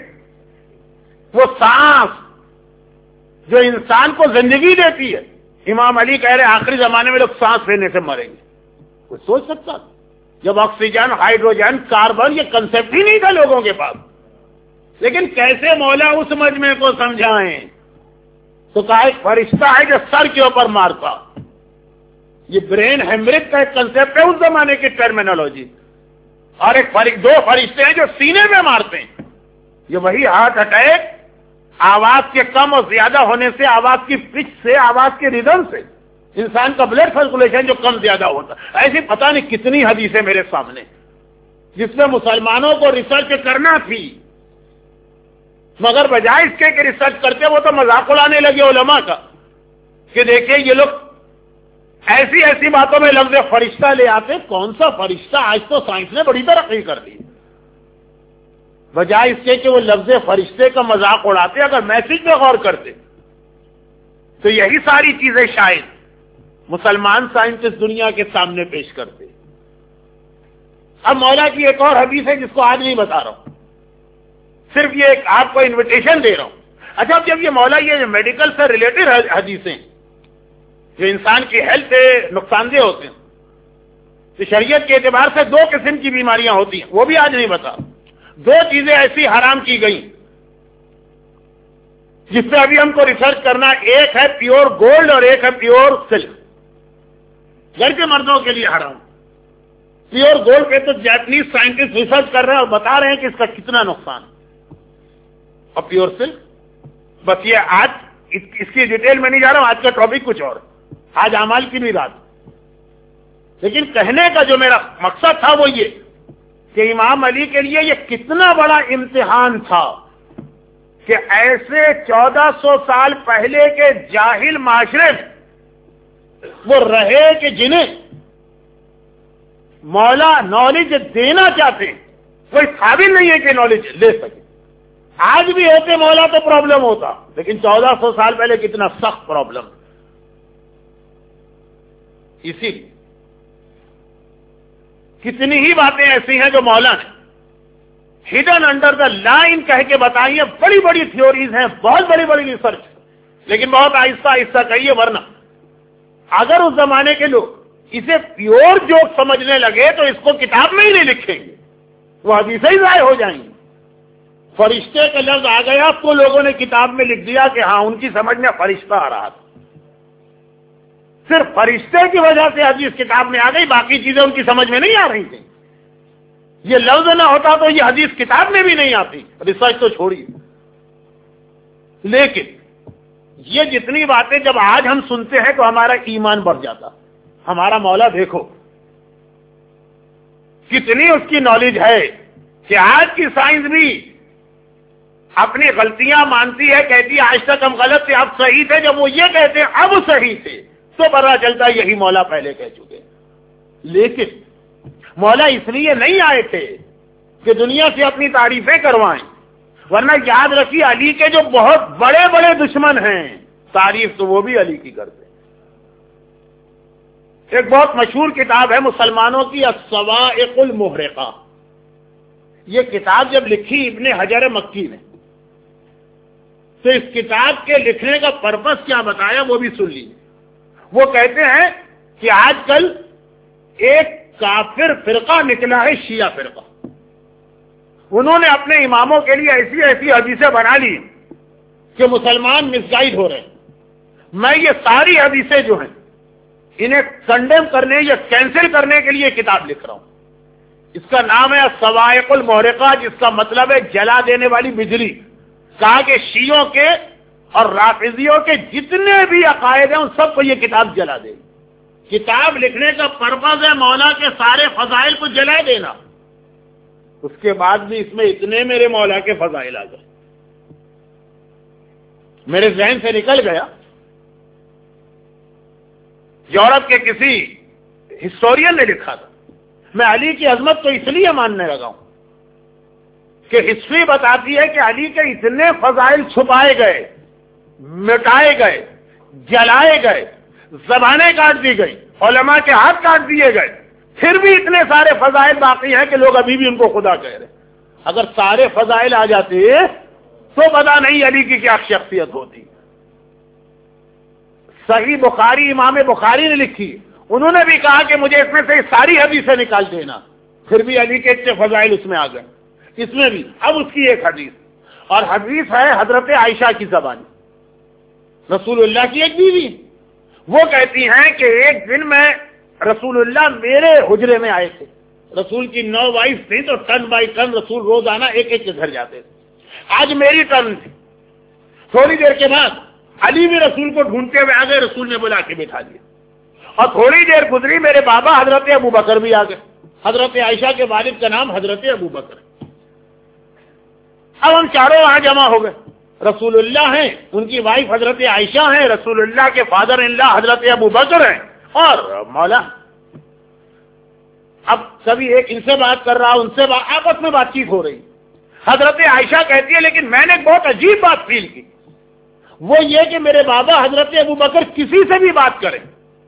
وہ سانس جو انسان کو زندگی دیتی ہے، امام علی کہہ رہے آخری زمانے میں لوگ سانس لینے سے مریں گے. کوئی سوچ سکتا جب آکسیجن، ہائیڈروجن، کاربن یہ کنسپٹ ہی نہیں تھا لوگوں کے پاس. لیکن کیسے مولا اس مجمع کو سمجھائیں؟ تو کہا ایک فرشتہ ہے جو سر کے اوپر مارتا. یہ برین ہیمریج کا ایک کنسپٹ ہے اس زمانے کی ٹرمینالوجی. اور ایک 2 فرشتے ہیں جو سینے میں مارتے ہیں. یہ وہی ہارٹ اٹیک آواز کے کم اور زیادہ ہونے سے، آواز کی پچ سے، آواز کے ریدم سے انسان کا بلڈ سرکولیشن جو کم زیادہ ہوتا. ایسی پتہ نہیں کتنی حدیثیں میرے سامنے جس میں مسلمانوں کو ریسرچ کرنا تھی، مگر بجائے اس کے کہ ریسرچ کرتے وہ تو مذاق اڑانے لگے علماء کا کہ دیکھیں یہ لوگ ایسی ایسی باتوں میں لفظ فرشتہ لے آتے. کون سا فرشتہ؟ آج تو سائنس نے بڑی ترقی کر دی. بجائے اس کے کہ وہ لفظ فرشتے کا مذاق اڑاتے، اگر میسج پہ غور کرتے تو یہی ساری چیزیں شاید مسلمان سائنٹسٹ دنیا کے سامنے پیش کرتے. اب مولا کی ایک اور حدیث ہے جس کو آج نہیں بتا رہا ہوں، صرف یہ ایک آپ کو انویٹیشن دے رہا ہوں. اچھا اب جب یہ مولا یہ میڈیکل سے ریلیٹڈ حدیثیں جو انسان کی ہیلتھ سے نقصان دہ ہوتے ہیں، تو شریعت کے اعتبار سے 2 قسم کی بیماریاں ہوتی ہیں، وہ بھی آج نہیں بتا. دو چیزیں ایسی حرام کی گئی جس پہ ابھی ہم کو ریسرچ کرنا، ایک ہے پیور گولڈ اور ایک ہے پیور سلک، گھر کے مردوں کے لیے حرام۔ پیور گولڈ پہ تو جاپنیز سائنٹسٹ ریسرچ کر رہے ہیں اور بتا رہے ہیں کہ اس کا کتنا نقصان، اور پیور سلک بس یہ آج اس کی ڈیٹیل میں نہیں جا رہا ہوں، آج کا ٹاپک کچھ اور، آج اعمال کی بھی رات، لیکن کہنے کا جو میرا مقصد تھا وہ یہ کہ امام علی کے لیے یہ کتنا بڑا امتحان تھا کہ ایسے 1400 سال پہلے کے جاہل معاشرے میں وہ رہے کہ جنہیں مولا نالج دینا چاہتے ہیں، کوئی قابل نہیں ہے کہ نالج لے سکے۔ آج بھی ہوتے مولا تو پرابلم ہوتا، لیکن 1400 سال پہلے کتنا سخت پرابلم۔ اسی لیے کتنی ہی باتیں ایسی ہیں جو مولا نے ہڈن انڈر دا لائن کہہ کے بتائی ہیں، بڑی بڑی تھیوریز ہیں، بہت بڑی بڑی ریسرچ، لیکن بہت آہستہ آہستہ کہیے، ورنہ اگر اس زمانے کے لوگ اسے پیور جوک سمجھنے لگے تو اس کو کتاب میں ہی نہیں لکھیں گے، وہ حدیثیں ہی ضائع ہو جائیں گی۔ فرشتے کا لفظ آ گیا تو لوگوں نے کتاب میں لکھ دیا کہ ہاں ان کی سمجھ میں فرشتہ آ رہا تھا، صرف فرشتے کی وجہ سے حدیث کتاب میں آ گئی، باقی چیزیں ان کی سمجھ میں نہیں آ رہی تھیں۔ یہ لفظ نہ ہوتا تو یہ حدیث کتاب میں بھی نہیں آتی، ریسرچ تو چھوڑی۔ لیکن یہ جتنی باتیں جب آج ہم سنتے ہیں تو ہمارا ایمان بڑھ جاتا۔ ہمارا مولا دیکھو کتنی اس کی نالج ہے کہ آج کی سائنس بھی اپنی غلطیاں مانتی ہے، کہتی ہے آج تک ہم غلط تھے اب صحیح تھے، جب وہ یہ کہتے ہیں اب صحیح تھے تو پتا چلتا یہی مولا پہلے کہہ چکے۔ لیکن مولا اس لیے نہیں آئے تھے کہ دنیا سے اپنی تعریفیں کروائیں، ورنہ یاد رکھیے علی کے جو بہت بڑے بڑے دشمن ہیں تعریف تو وہ بھی علی کی کرتے۔ ایک بہت مشہور کتاب ہے مسلمانوں کی الصواعق المحرقہ، یہ کتاب جب لکھی ابن حجر مکی نے تو اس کتاب کے لکھنے کا پرپس کیا بتایا وہ بھی سن لیجیے۔ وہ کہتے ہیں کہ آج کل ایک کافر فرقہ نکلا ہے، شیعہ فرقہ، انہوں نے اپنے اماموں کے لیے ایسی ایسی حدیثیں بنا لی کہ مسلمان مس گائیڈ ہو رہے ہیں۔ میں یہ ساری حدیثیں جو ہیں انہیں کنڈیم کرنے یا کینسل کرنے کے لیے کتاب لکھ رہا ہوں۔ اس کا نام ہے الصواعق المحرقہ، جس کا مطلب ہے جلا دینے والی بجلی۔ کہا کہ شیعوں کے اور رافضیوں کے جتنے بھی عقائد ہیں ان سب کو یہ کتاب جلا دے گی۔ کتاب لکھنے کا پرپز ہے مولا کے سارے فضائل کو جلا دینا۔ اس کے بعد بھی اس میں اتنے میرے مولا کے فضائل آ گئے، میرے ذہن سے نکل گیا۔ یورپ کے کسی ہسٹورین نے لکھا تھا، میں علی کی عظمت تو اس لیے ماننے لگا ہوں کہ ہسٹری بتاتی ہے کہ علی کے اتنے فضائل چھپائے گئے، مٹائے گئے، جلائے گئے، زبانیں کاٹ دی گئی، علماء کے ہاتھ کاٹ دیے گئے، پھر بھی اتنے سارے فضائل باقی ہیں کہ لوگ ابھی بھی ان کو خدا کہہ رہے۔ اگر سارے فضائل آ جاتے تو پتہ نہیں علی کی کیا شخصیت ہوتی۔ صحیح بخاری امام بخاری نے لکھی، انہوں نے بھی کہا کہ مجھے اس میں سے ساری حدیثیں نکال دینا، پھر بھی علی کے اتنے فضائل اس میں آ گئے۔ اس میں بھی اب اس کی ایک حدیث، اور حدیث ہے حضرت عائشہ کی زبانی، رسول اللہ کی ایک بیوی، وہ کہتی ہیں کہ ایک دن میں رسول اللہ میرے حجرے میں آئے تھے، رسول کی 9 وائف تھی تو ٹن بائی ٹن رسول روزانہ ایک ایک کے گھر جاتے تھے۔ آج میری ٹرن تھی، تھوڑی دیر کے بعد علی بھی رسول کو ڈھونڈتے ہوئے آ گئے، رسول نے بلا کے بٹھا دیا، اور تھوڑی دیر گزری میرے بابا حضرت ابو بکر بھی آ گئے۔ حضرت عائشہ کے والد کا نام حضرت ابو بکر، اب ہم چاروں وہاں جمع ہو گئے، رسول اللہ ہیں، ان کی وائف حضرت عائشہ ہیں، رسول اللہ کے فادر ان لا حضرت ابو بکر ہیں، اور مولا۔ اب کبھی ایک ان سے بات کر رہا، ان سے آپس میں بات چیت ہو رہی۔ حضرت عائشہ کہتی ہے لیکن میں نے ایک بہت عجیب بات فیل کی، وہ یہ کہ میرے بابا حضرت ابو بکر کسی سے بھی بات کریں،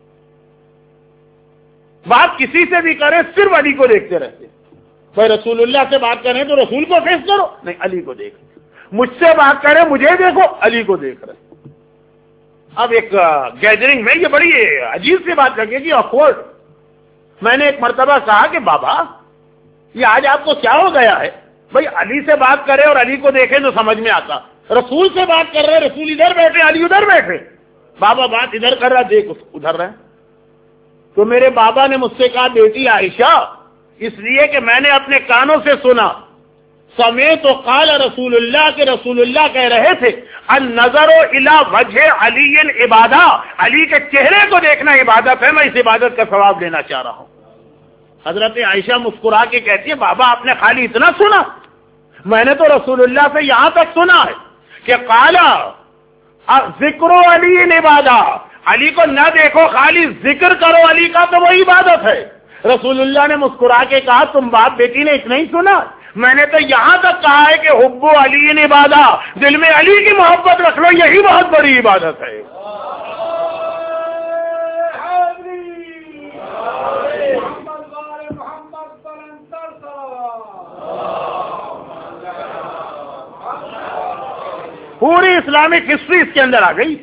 بات کسی سے بھی کریں، صرف علی کو دیکھتے رہتے۔ بھائی رسول اللہ سے بات کریں تو رسول کو فیس کرو، نہیں علی کو دیکھ، مجھ سے بات کریں مجھے دیکھو، علی کو دیکھ رہے۔ اب ایک گیدرنگ میں یہ بڑی عجیب سی بات لگے گی، آکورڈ۔ میں نے ایک مرتبہ کہا کہ بابا یہ آج آپ کو کیا ہو گیا ہے، بھائی علی سے بات کرے اور علی کو دیکھے تو سمجھ میں آتا، رسول سے بات کر رہے، رسول ادھر بیٹھے علی ادھر بیٹھے، بابا بات ادھر کر رہا دیکھ ادھر رہے۔ تو میرے بابا نے مجھ سے کہا بیٹی عائشہ، اس لیے کہ میں نے اپنے کانوں سے سنا، سمیت و قال رسول اللہ کے رسول اللہ کہہ رہے تھے النظر الی وجہ علی عبادہ، علی کے چہرے کو دیکھنا عبادت ہے، میں اس عبادت کا ثواب لینا چاہ رہا ہوں۔ حضرت عائشہ مسکرا کے کہتی ہے بابا آپ نے خالی اتنا سنا؟ میں نے تو رسول اللہ سے یہاں تک سنا ہے کہ قال ذکر علی عبادہ، علی کو نہ دیکھو خالی ذکر کرو علی کا تو وہ عبادت ہے۔ رسول اللہ نے مسکرا کے کہا تم باپ بیٹی نے اتنا ہی سنا؟ میں نے تو یہاں تک کہا ہے کہ حب علی عبادہ، دل میں علی کی محبت رکھ لو، یہی بہت بڑی عبادت ہے۔ پوری اسلامک ہسٹری اس کے اندر آ گئی۔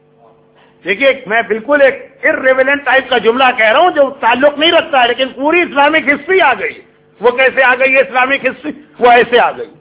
دیکھیے میں بالکل ایک irrelevant ٹائپ کا جملہ کہہ رہا ہوں جو تعلق نہیں رکھتا ہے، لیکن پوری اسلامک ہسٹری آ گئی۔ وہ کیسے آ گئی ہے اسلامک ہسٹری؟ وہ ایسے آ گئی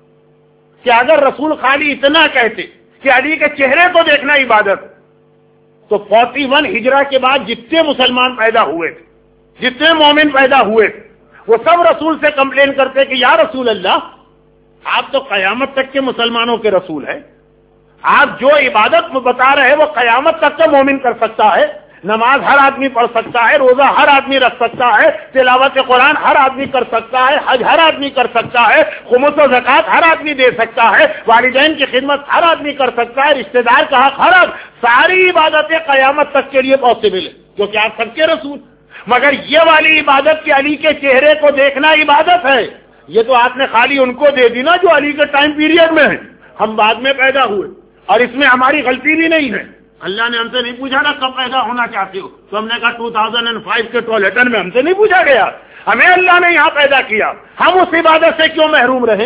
کہ اگر رسول خالی اتنا کہتے کہ علی کے چہرے کو دیکھنا عبادت، تو 41 ہجرہ کے بعد جتنے مسلمان پیدا ہوئے تھے، جتنے مومن پیدا ہوئے تھے، وہ سب رسول سے کمپلین کرتے کہ یا رسول اللہ آپ تو قیامت تک کے مسلمانوں کے رسول ہیں، آپ جو عبادت بتا رہے ہیں وہ قیامت تک کا مومن کر سکتا ہے، نماز ہر آدمی پڑھ سکتا ہے، روزہ ہر آدمی رکھ سکتا ہے، تلاوت قرآن ہر آدمی کر سکتا ہے، حج ہر آدمی کر سکتا ہے، خمس و زکوٰۃ ہر آدمی دے سکتا ہے، والدین کی خدمت ہر آدمی کر سکتا ہے، رشتہ دار کا حق ہر آدمی، ساری عبادتیں قیامت تک کے لیے پاسبل ہے کیونکہ آپ سب کے رسول۔ مگر یہ والی عبادت کہ علی کے چہرے کو دیکھنا عبادت ہے، یہ تو آپ نے خالی ان کو دے دی نا جو علی کے ٹائم پیریڈ میں ہیں، ہم بعد میں پیدا ہوئے، اور اس میں ہماری غلطی بھی نہیں ہے۔ اللہ نے ہم سے نہیں پوچھا نا کب پیدا ہونا چاہتے ہو، تو ہم نے کہا 2005 کے ٹوائلٹن میں، ہم سے نہیں پوچھا گیا، ہمیں اللہ نے یہاں پیدا کیا، ہم اس عبادت سے کیوں محروم رہیں؟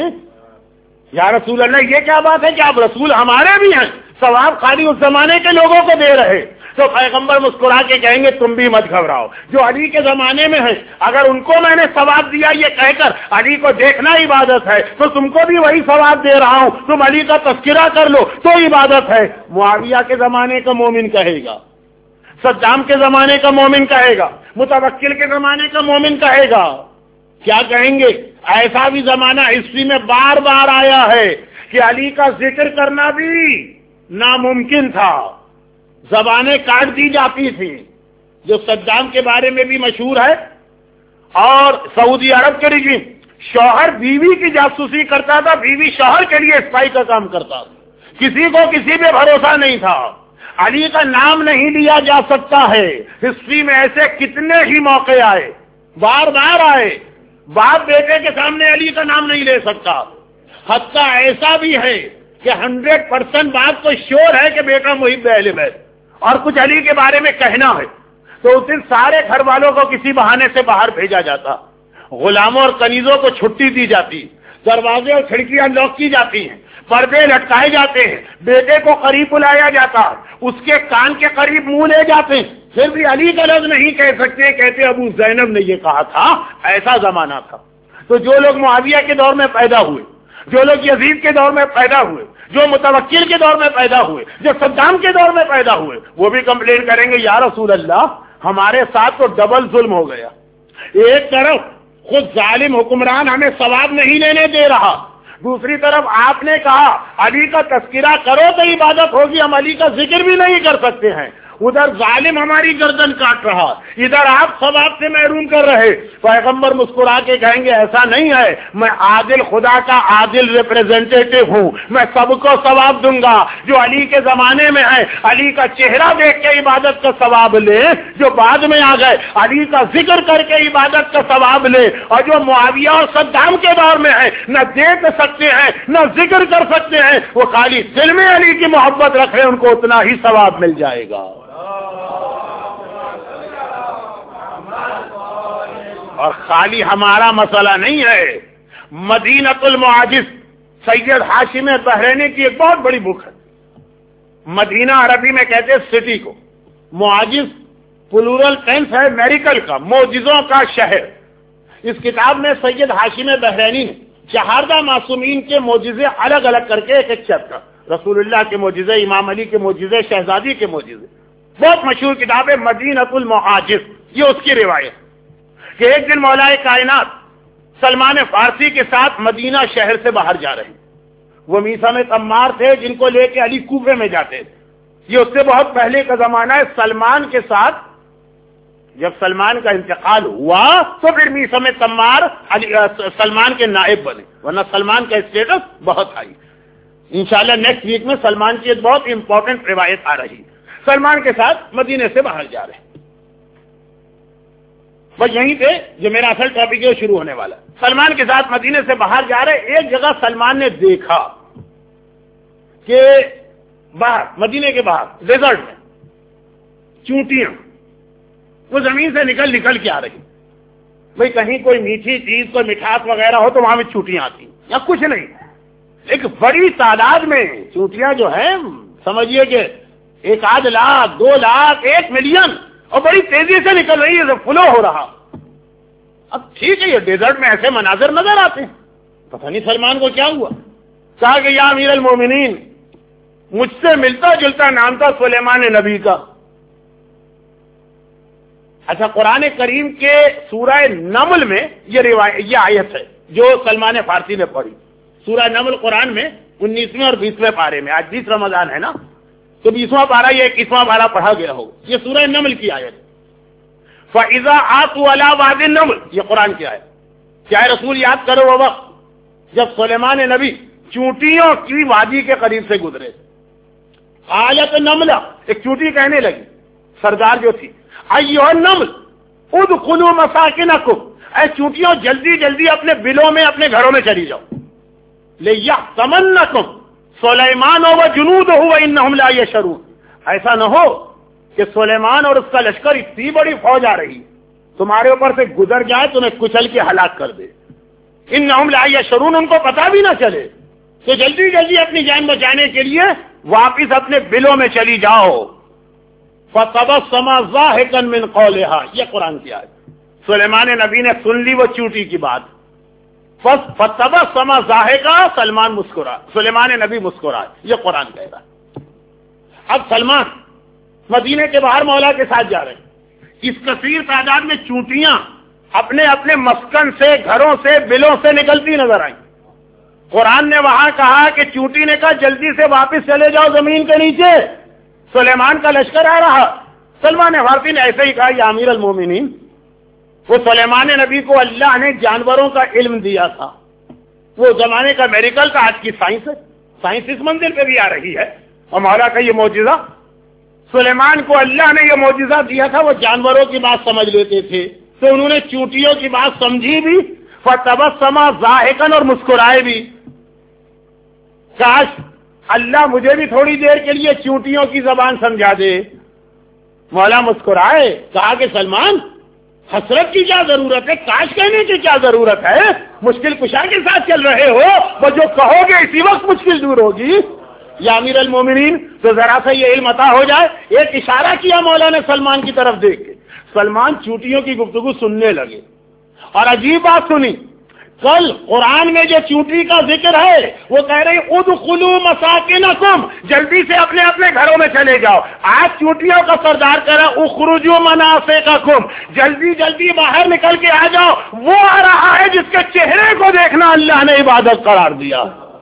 یا رسول اللہ یہ کیا بات ہے کہ آپ رسول ہمارے بھی ہیں، ثواب خالی اس زمانے کے لوگوں کو دے رہے؟ تو پیغمبر مسکرا کے کہیں گے تم بھی مت گھبراؤ، جو علی کے زمانے میں ہیں اگر ان کو میں نے ثواب دیا یہ کہہ کر علی کو دیکھنا عبادت ہے، تو تم کو بھی وہی ثواب دے رہا ہوں، تم علی کا تذکرہ کر لو تو عبادت ہے۔ معاویہ کے زمانے کا مومن کہے گا، صدام کے زمانے کا مومن کہے گا، متوکل کے زمانے کا مومن کہے گا، کیا کہیں گے؟ ایسا بھی زمانہ ہسٹری میں بار بار آیا ہے کہ علی کا ذکر کرنا بھی ناممکن تھا، زبانیں کاٹ دی جاتی تھیں، جو صدام کے بارے میں بھی مشہور ہے۔ اور سعودی عرب کے رجیم، شوہر بیوی کی جاسوسی کرتا تھا، بیوی شوہر کے لیے اسپائی کا کام کرتا تھا، کسی کو کسی پہ بھروسہ نہیں تھا، علی کا نام نہیں لیا جا سکتا ہے۔ ہسٹری میں ایسے کتنے ہی موقع آئے، بار بار آئے، باپ بیٹے کے سامنے علی کا نام نہیں لے سکتا، حتیٰ ایسا بھی ہے کہ 100% بات کو شور ہے کہ بیٹا محب اہل بیت اور کچھ علی کے بارے میں کہنا ہے، تو اس دن سارے گھر والوں کو کسی بہانے سے باہر بھیجا جاتا، غلاموں اور کنیزوں کو چھٹی دی جاتی، دروازے اور کھڑکیاں لاک کی جاتی ہیں، پردے لٹکائے جاتے ہیں، بیٹے کو قریب بلایا جاتا، اس کے کان کے قریب منہ لے جاتے ہیں، پھر بھی علی کا لفظ نہیں کہہ سکتے، کہتے ابو زینب نے یہ کہا تھا۔ ایسا زمانہ تھا۔ تو جو لوگ معاویہ کے دور میں پیدا ہوئے، جو لوگ یزید کے دور میں پیدا ہوئے، جو متوکل کے دور میں پیدا ہوئے، جو صدام کے دور میں پیدا ہوئے، وہ بھی کمپلین کریں گے یا رسول اللہ ہمارے ساتھ تو ڈبل ظلم ہو گیا، ایک طرف خود ظالم حکمران ہمیں ثواب نہیں لینے دے رہا، دوسری طرف آپ نے کہا علی کا تذکرہ کرو تو عبادت ہوگی، ہم علی کا ذکر بھی نہیں کر سکتے ہیں، ادھر ظالم ہماری گردن کاٹ رہا، ادھر آپ ثواب سے محروم کر رہے۔ پیغمبر مسکرا کے کہیں گے ایسا نہیں ہے، میں عادل خدا کا عادل ریپریزنٹیٹو ہوں، میں سب کو ثواب دوں گا، جو علی کے زمانے میں ہے علی کا چہرہ دیکھ کے عبادت کا ثواب لے، جو بعد میں آ گئے علی کا ذکر کر کے عبادت کا ثواب لے، اور جو معاویہ اور صدام کے دور میں ہے نہ دیکھ سکتے ہیں نہ ذکر کر سکتے ہیں، وہ خالی دل میں علی کی محبت رکھے، ان کو اتنا ہی ثواب مل جائے گا۔ اور خالی ہمارا مسئلہ نہیں ہے، مدینۃ المعاجز سید ہاشم بحرینی کی ایک بہت بڑی بک ہے، مدینہ عربی میں کہتے ہیں سٹی کو، معاجز پلورل ٹینس ہے میریکل کا، معجزوں کا شہر۔ اس کتاب میں سید ہاشم بحرینی نے چہاردہ معصومین کے معجزے الگ الگ کر کے ایک ایک چیپٹر، رسول اللہ کے معجزے، امام علی کے معجزے، شہزادی کے معجزے. بہت مشہور کتاب ہے مدینۃ المعاجز. یہ اس کی روایت کہ ایک دن مولا کائنات سلمان فارسی کے ساتھ مدینہ شہر سے باہر جا رہے ہیں. وہ میثم تمار تھے جن کو لے کے علی کوفے میں جاتے تھے. یہ اس سے بہت پہلے کا زمانہ ہے. سلمان کے ساتھ جب سلمان کا انتقال ہوا تو پھر میثم تمار سلمان کے نائب بنے، ورنہ سلمان کا اسٹیٹس بہت ہائی. انشاءاللہ نیکسٹ ویک میں سلمان کی ایک بہت امپورٹنٹ روایت آ رہی. سلمان کے ساتھ مدینے سے باہر جا رہے ہیں. بس یہیں پہ جو میرا اصل ٹاپک ہے وہ شروع ہونے والا. سلمان کے ساتھ مدینے سے باہر جا رہے. ایک جگہ سلمان نے دیکھا کہ باہر مدینے کے باہر ڈیزرٹ میں چونٹیاں وہ زمین سے نکل کے آ رہی. بھئی کہیں کوئی میٹھی چیز کوئی مٹھاس وغیرہ ہو تو وہاں میں چونٹیاں آتی یا کچھ نہیں. ایک بڑی تعداد میں چونٹیاں جو ہیں سمجھیے کہ 1 لاکھ 2 لاکھ 1 ملین اور بڑی تیزی سے نکل رہی ہے، فلو ہو رہا. اب ٹھیک ہے یہ ڈیزرٹ میں ایسے مناظر نظر آتے ہیں. پتہ نہیں سلمان کو کیا ہوا. کہا کہ یا امیر المومنین مجھ سے ملتا جلتا نام تھا سلیمان نبی کا. اچھا قرآن کریم کے سورہ نمل میں یہ آیت ہے جو سلمان فارسی نے پڑھی. سورہ نمل قرآن میں 19ویں اور 20ویں پارے میں. آج 20 رمضان ہے نا تو 20واں پارا یا 21واں پارا پڑھا گیا ہو. یہ سورہ نمل کی آیت. فَإِذَا آتُوا عَلَىٰ وَادِ النَّمْلِ یہ قرآن کی آیت. کیا رسول یاد کرو وہ وقت جب سلیمان نبی چونٹیوں کی وادی کے قریب سے گزرے. قالت النملہ ایک چونٹی کہنے لگی سردار جو تھی ایھا النمل ادخلوا مساکنکم اے چونٹیوں جلدی جلدی اپنے بلوں میں اپنے گھروں میں چلی جاؤ. لیحطمنکم سلیمان و جنودہ وانہم لا یشعرون ایسا نہ ہو کہ سلیمان اور اس کا لشکر اتنی بڑی فوج آ رہی تمہارے اوپر سے گزر جائے تمہیں کچل کے ہلاک کر دے. انہم لا یشعرون ان کو پتہ بھی نہ چلے. تو جلدی جلدی اپنی جان بچانے کے لیے واپس اپنے بلوں میں چلی جاؤ. فَتَبَسَّمَ ضَاحِكًا مِّن قَوْلِهَا یہ قرآن کی آیت. سلیمان نبی نے سن لی وہ چونٹی کی بات. فَتَبَسَّمَ ضَاحِكًا سلیمان نبی مسکرائے. یہ قرآن کہہ رہا ہے. اب سلمان مدینے کے باہر مولا کے ساتھ جا رہے ہیں. اس کثیر تعداد میں چونٹیاں اپنے اپنے مسکن سے گھروں سے بلوں سے نکلتی نظر آئیں. قرآن نے وہاں کہا کہ چونٹی نے کہا جلدی سے واپس چلے جاؤ زمین کے نیچے سلیمان کا لشکر آ رہا. سلمان فارسی نے ایسے ہی کہا یا امیر المومنین وہ سلیمان نبی کو اللہ نے جانوروں کا علم دیا تھا. وہ زمانے کا میریکل کا آج کی سائنس ہے. سائنس اس منزل پہ بھی آ رہی ہے. اور مولا کا یہ معجزہ سلیمان کو اللہ نے یہ معجزہ دیا تھا. وہ جانوروں کی بات سمجھ لیتے تھے تو انہوں نے چونٹیوں کی بات سمجھی بھی. فَتَبَسَّمَ ضَاحِكًا اور مسکرائے بھی. کاش اللہ مجھے بھی تھوڑی دیر کے لیے چونٹیوں کی زبان سمجھا دے. مولا مسکرائے. کہا کہ سلمان حسرت کی کیا ضرورت ہے, کاش کہنے کی کیا ضرورت ہے, مشکل کشا کے ساتھ چل رہے ہو, وہ جو کہو گے اسی وقت مشکل دور ہوگی. یا امیر المومنین تو ذرا سا یہ علم عطا ہو جائے. ایک اشارہ کیا مولا نے سلمان کی طرف دیکھ کے. سلمان چونٹیوں کی گفتگو سننے لگے اور عجیب بات سنی. کل قرآن میں جو چونٹی کا ذکر ہے وہ کہہ رہے ہیں ادخلوا مساکنکم جلدی سے اپنے اپنے گھروں میں چلے جاؤ. آج چونٹیوں کا سردار کہہ رہا ہے اخرجوا مناسککم جلدی جلدی باہر نکل کے آ جاؤ. وہ آ رہا ہے جس کے چہرے کو دیکھنا اللہ نے عبادت قرار دیا.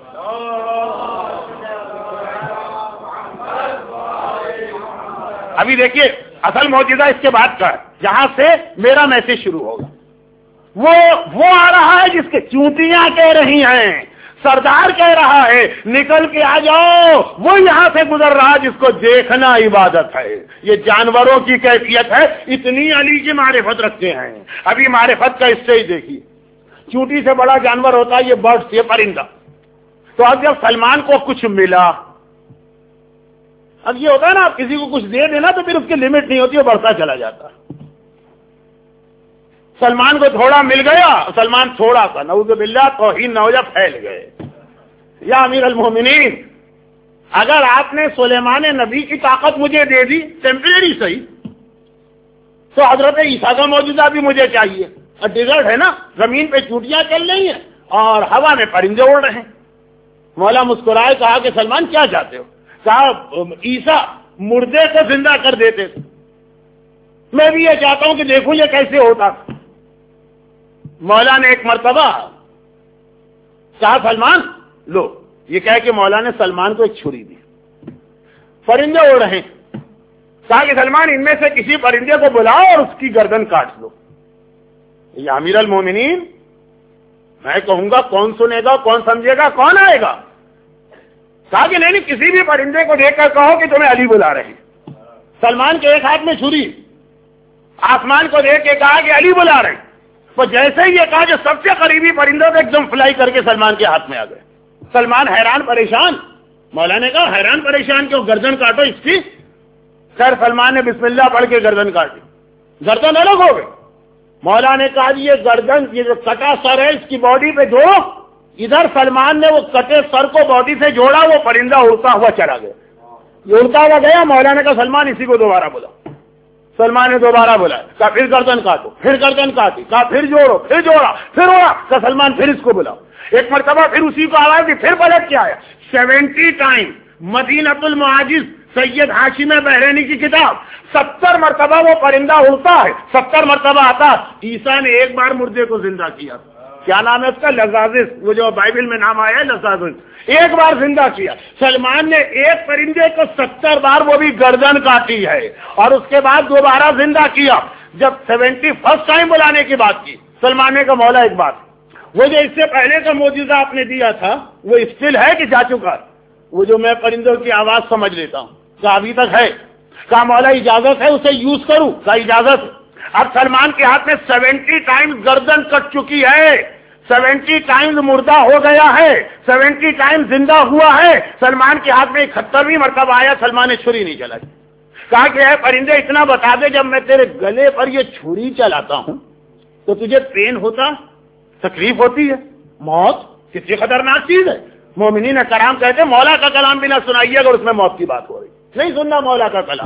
ابھی دیکھیے اصل معجزہ اس کے بعد کا ہے جہاں سے میرا میسج شروع ہوگا. وہ آ رہا ہے جس کے چونٹیاں کہہ رہی ہیں, سردار کہہ رہا ہے نکل کے آ جاؤ. وہ یہاں سے گزر رہا جس کو دیکھنا عبادت ہے. یہ جانوروں کی کیفیت ہے, اتنی علی کی معرفت رکھتے ہیں. ابھی معرفت کا اسٹیج دیکھیے. چونٹی سے بڑا جانور ہوتا ہے یہ برڈ, یہ پرندہ. تو اب جب سلمان کو کچھ ملا, اب یہ ہوتا ہے نا آپ کسی کو کچھ دے دینا تو پھر اس کی لمٹ نہیں ہوتی, وہ بڑھتا چلا جاتا. سلمان کو تھوڑا مل گیا, سلمان تھوڑا سا نعوذ باللہ توہین نہ ہو جائے پھیل گئے. یا امیر المومنین اگر آپ نے سلیمان نبی کی طاقت مجھے دے دی ٹیمپریری صحیح, تو حضرت عیسیٰ کا معجزہ بھی مجھے چاہیے. اور ڈیزرٹ ہے نا, زمین پہ چونٹیاں چل رہی ہیں, اور ہوا میں پرندے اڑ رہے ہیں. مولا مسکرائے, کہا کہ سلمان کیا چاہتے ہو؟ کہا عیسیٰ مردے کو زندہ کر دیتے تھے, میں بھی یہ چاہتا ہوں کہ دیکھوں یہ کیسے ہوتا. مولا نے ایک مرتبہ کہا سلمان لو, یہ کہہ کہ مولا نے سلمان کو ایک چھری دی, پرندے اڑ رہے ہیں. کہا کہ سلمان ان میں سے کسی پرندے کو بلاؤ اور اس کی گردن کاٹ لو. یا امیر المومنین, میں کہوں گا کون سنے گا, کون سمجھے گا, کون آئے گا؟ کہا کہ نہیں, کسی بھی پرندے کو دیکھ کر کہو کہ تمہیں علی بلا رہے ہیں. سلمان کے ایک ہاتھ میں چھری, آسمان کو دیکھ کے کہا کہ علی بلا رہے ہیں. تو جیسے ہی یہ کہا جو سب سے قریبی پرندوں کو ایک دم فلائی کر کے سلمان کے ہاتھ میں آ گئے. سلمان حیران پریشان. مولا نے کہا حیران پریشان کیوں, گردن کاٹو اس کی. خیر سلمان نے بسم اللہ پڑھ کے گردن کاٹی, گردن الگ ہو گئی. مولا نے کہا یہ گردن, یہ جو کٹا سر ہے اس کی باڈی پہ جوڑو. ادھر سلمان نے وہ کٹے سر کو باڈی سے جوڑا, وہ پرندہ اڑتا ہوا چلا گیا. یہ اڑتا ہوا گیا. مولا نے کہا سلمان اسی کو دوبارہ بلا. سلمان نے دوبارہ بولا, کہا پھر گردن کاٹو, پھر گردن کاٹی, کہا پھر جوڑو, پھر جوڑا, پھر اڑا. کہا سلمان پھر اس کو بلاؤ. ایک مرتبہ پھر اسی کو آواز دی, پھر پلٹ کے آیا. 70 ٹائم مدینۃ المعاجز سید ہاشم بحرینی کی کتاب, 70 مرتبہ وہ پرندہ اڑتا ہے, 70 مرتبہ آتا. عیسیٰ نے ایک بار مردے کو زندہ کیا, کیا نام ہے اس کا, لزازس, وہ جو بائبل میں نام آیا ہے لزازس, ایک بار زندہ کیا. سلمان نے ایک پرندے کو 70 بار وہ بھی گردن کاٹی ہے, اور اس کے بعد دوبارہ زندہ کیا. جب 71 ٹائم بلانے کی بات کی, سلمان نے کہا مولا ایک بات, وہ جو اس سے پہلے کا معجزہ آپ نے دیا تھا وہ اسٹل ہے کہ جا چکا؟ وہ جو میں پرندوں کی آواز سمجھ لیتا ہوں, کہا ابھی تک ہے. کہا مولا اجازت ہے اسے یوز کروں؟ کہا اجازت. اب سلمان کے ہاتھ میں 70 ٹائمز گردن کٹ چکی ہے, 70 ٹائمز مردہ ہو گیا ہے, 70 ٹائمز زندہ ہوا ہے. سلمان کے ہاتھ میں 71ویں مرتبہ آیا, سلمان نے چھری نہیں چلائی. کہا کہ اے پرندے اتنا بتا دے, جب میں تیرے گلے پر یہ چھری چلاتا ہوں تو تجھے پین ہوتا, تکلیف ہوتی ہے؟ موت کتنی خطرناک چیز ہے. مومنین کرام کہتے مولا کا کلام بھی نہ سنائیے اگر اس میں موت کی بات ہو رہی, نہیں سننا مولا کا کلام.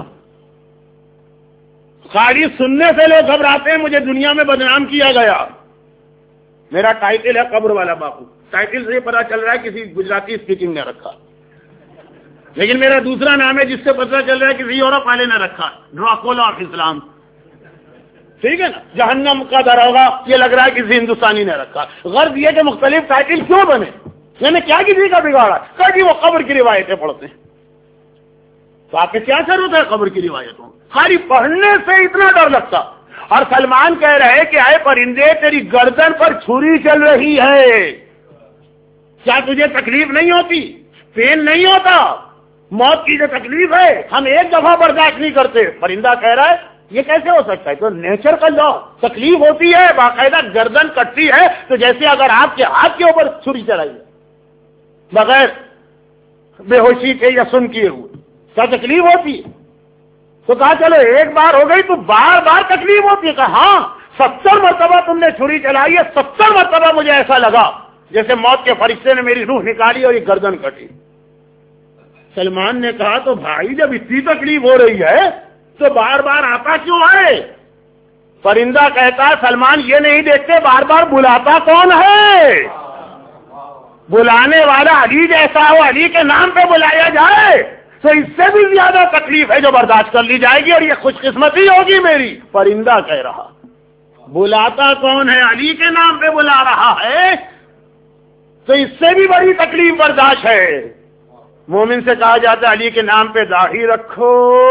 خالی سننے سے لوگ گھبراتے ہیں, مجھے دنیا میں بدنام کیا گیا. میرا ٹائٹل ہے قبر والا باپو. ٹائٹل سے یہ پتا چل رہا ہے کسی گجراتی اسپیکنگ نے رکھا, لیکن میرا دوسرا نام ہے جس سے پتا چل رہا ہے کسی یورپ والے نے رکھا, ڈراکولا آف اسلام. ٹھیک ہے نا, جہنم کا دروگہ, یہ لگ رہا ہے کسی ہندوستانی نے رکھا. غرض یہ کہ مختلف ٹائٹل کیوں بنے, یعنی کیا کسی کا بگاڑا, کہ وہ قبر کی روایتیں پڑھتے ہیں. تو آپ کے کیا ضرورت ہے قبر کی روایتوں, خالی پڑھنے سے اتنا ڈر لگتا. اور سلمان کہہ رہے کہ اے پرندے تیری گردن پر چھری چل رہی ہے, کیا تجھے تکلیف نہیں ہوتی, پین نہیں ہوتا؟ موت کی جو تکلیف ہے ہم ایک دفعہ برداشت نہیں کرتے. پرندہ کہہ رہا ہے یہ کیسے ہو سکتا ہے, تو نیچر کا لا, تکلیف ہوتی ہے, باقاعدہ گردن کٹتی ہے, تو جیسے اگر آپ کے ہاتھ کے اوپر چھری چلائی ہے بغیر بے ہوشی کے یا سن کیے ہوئے, کیا تکلیف ہوتی ہے؟ تو کہا چلو ایک بار ہو گئی تو بار بار تکلیف ہوتی ہے. کہا ہاں 70 مرتبہ تم نے چھری چلائی ہے, 70 مرتبہ مجھے ایسا لگا جیسے موت کے فرشتے نے میری روح نکالی اور یہ گردن کٹی. سلمان نے کہا تو بھائی جب اتنی تکلیف ہو رہی ہے تو بار بار آتا کیوں ہے؟ پرندہ کہتا ہے سلمان یہ نہیں دیکھتے بار بار بلاتا کون ہے, بلانے والا علی جیسا ہو, علی کے نام پہ بلایا جائے تو اس سے بھی زیادہ تکلیف ہے جو برداشت کر لی جائے گی, اور یہ خوش قسمتی ہوگی میری. پرندہ کہہ رہا بلاتا کون ہے, علی کے نام پہ بلا رہا ہے تو اس سے بھی بڑی تکلیف برداشت ہے. مومن سے کہا جاتا ہے علی کے نام پہ داڑھی رکھو,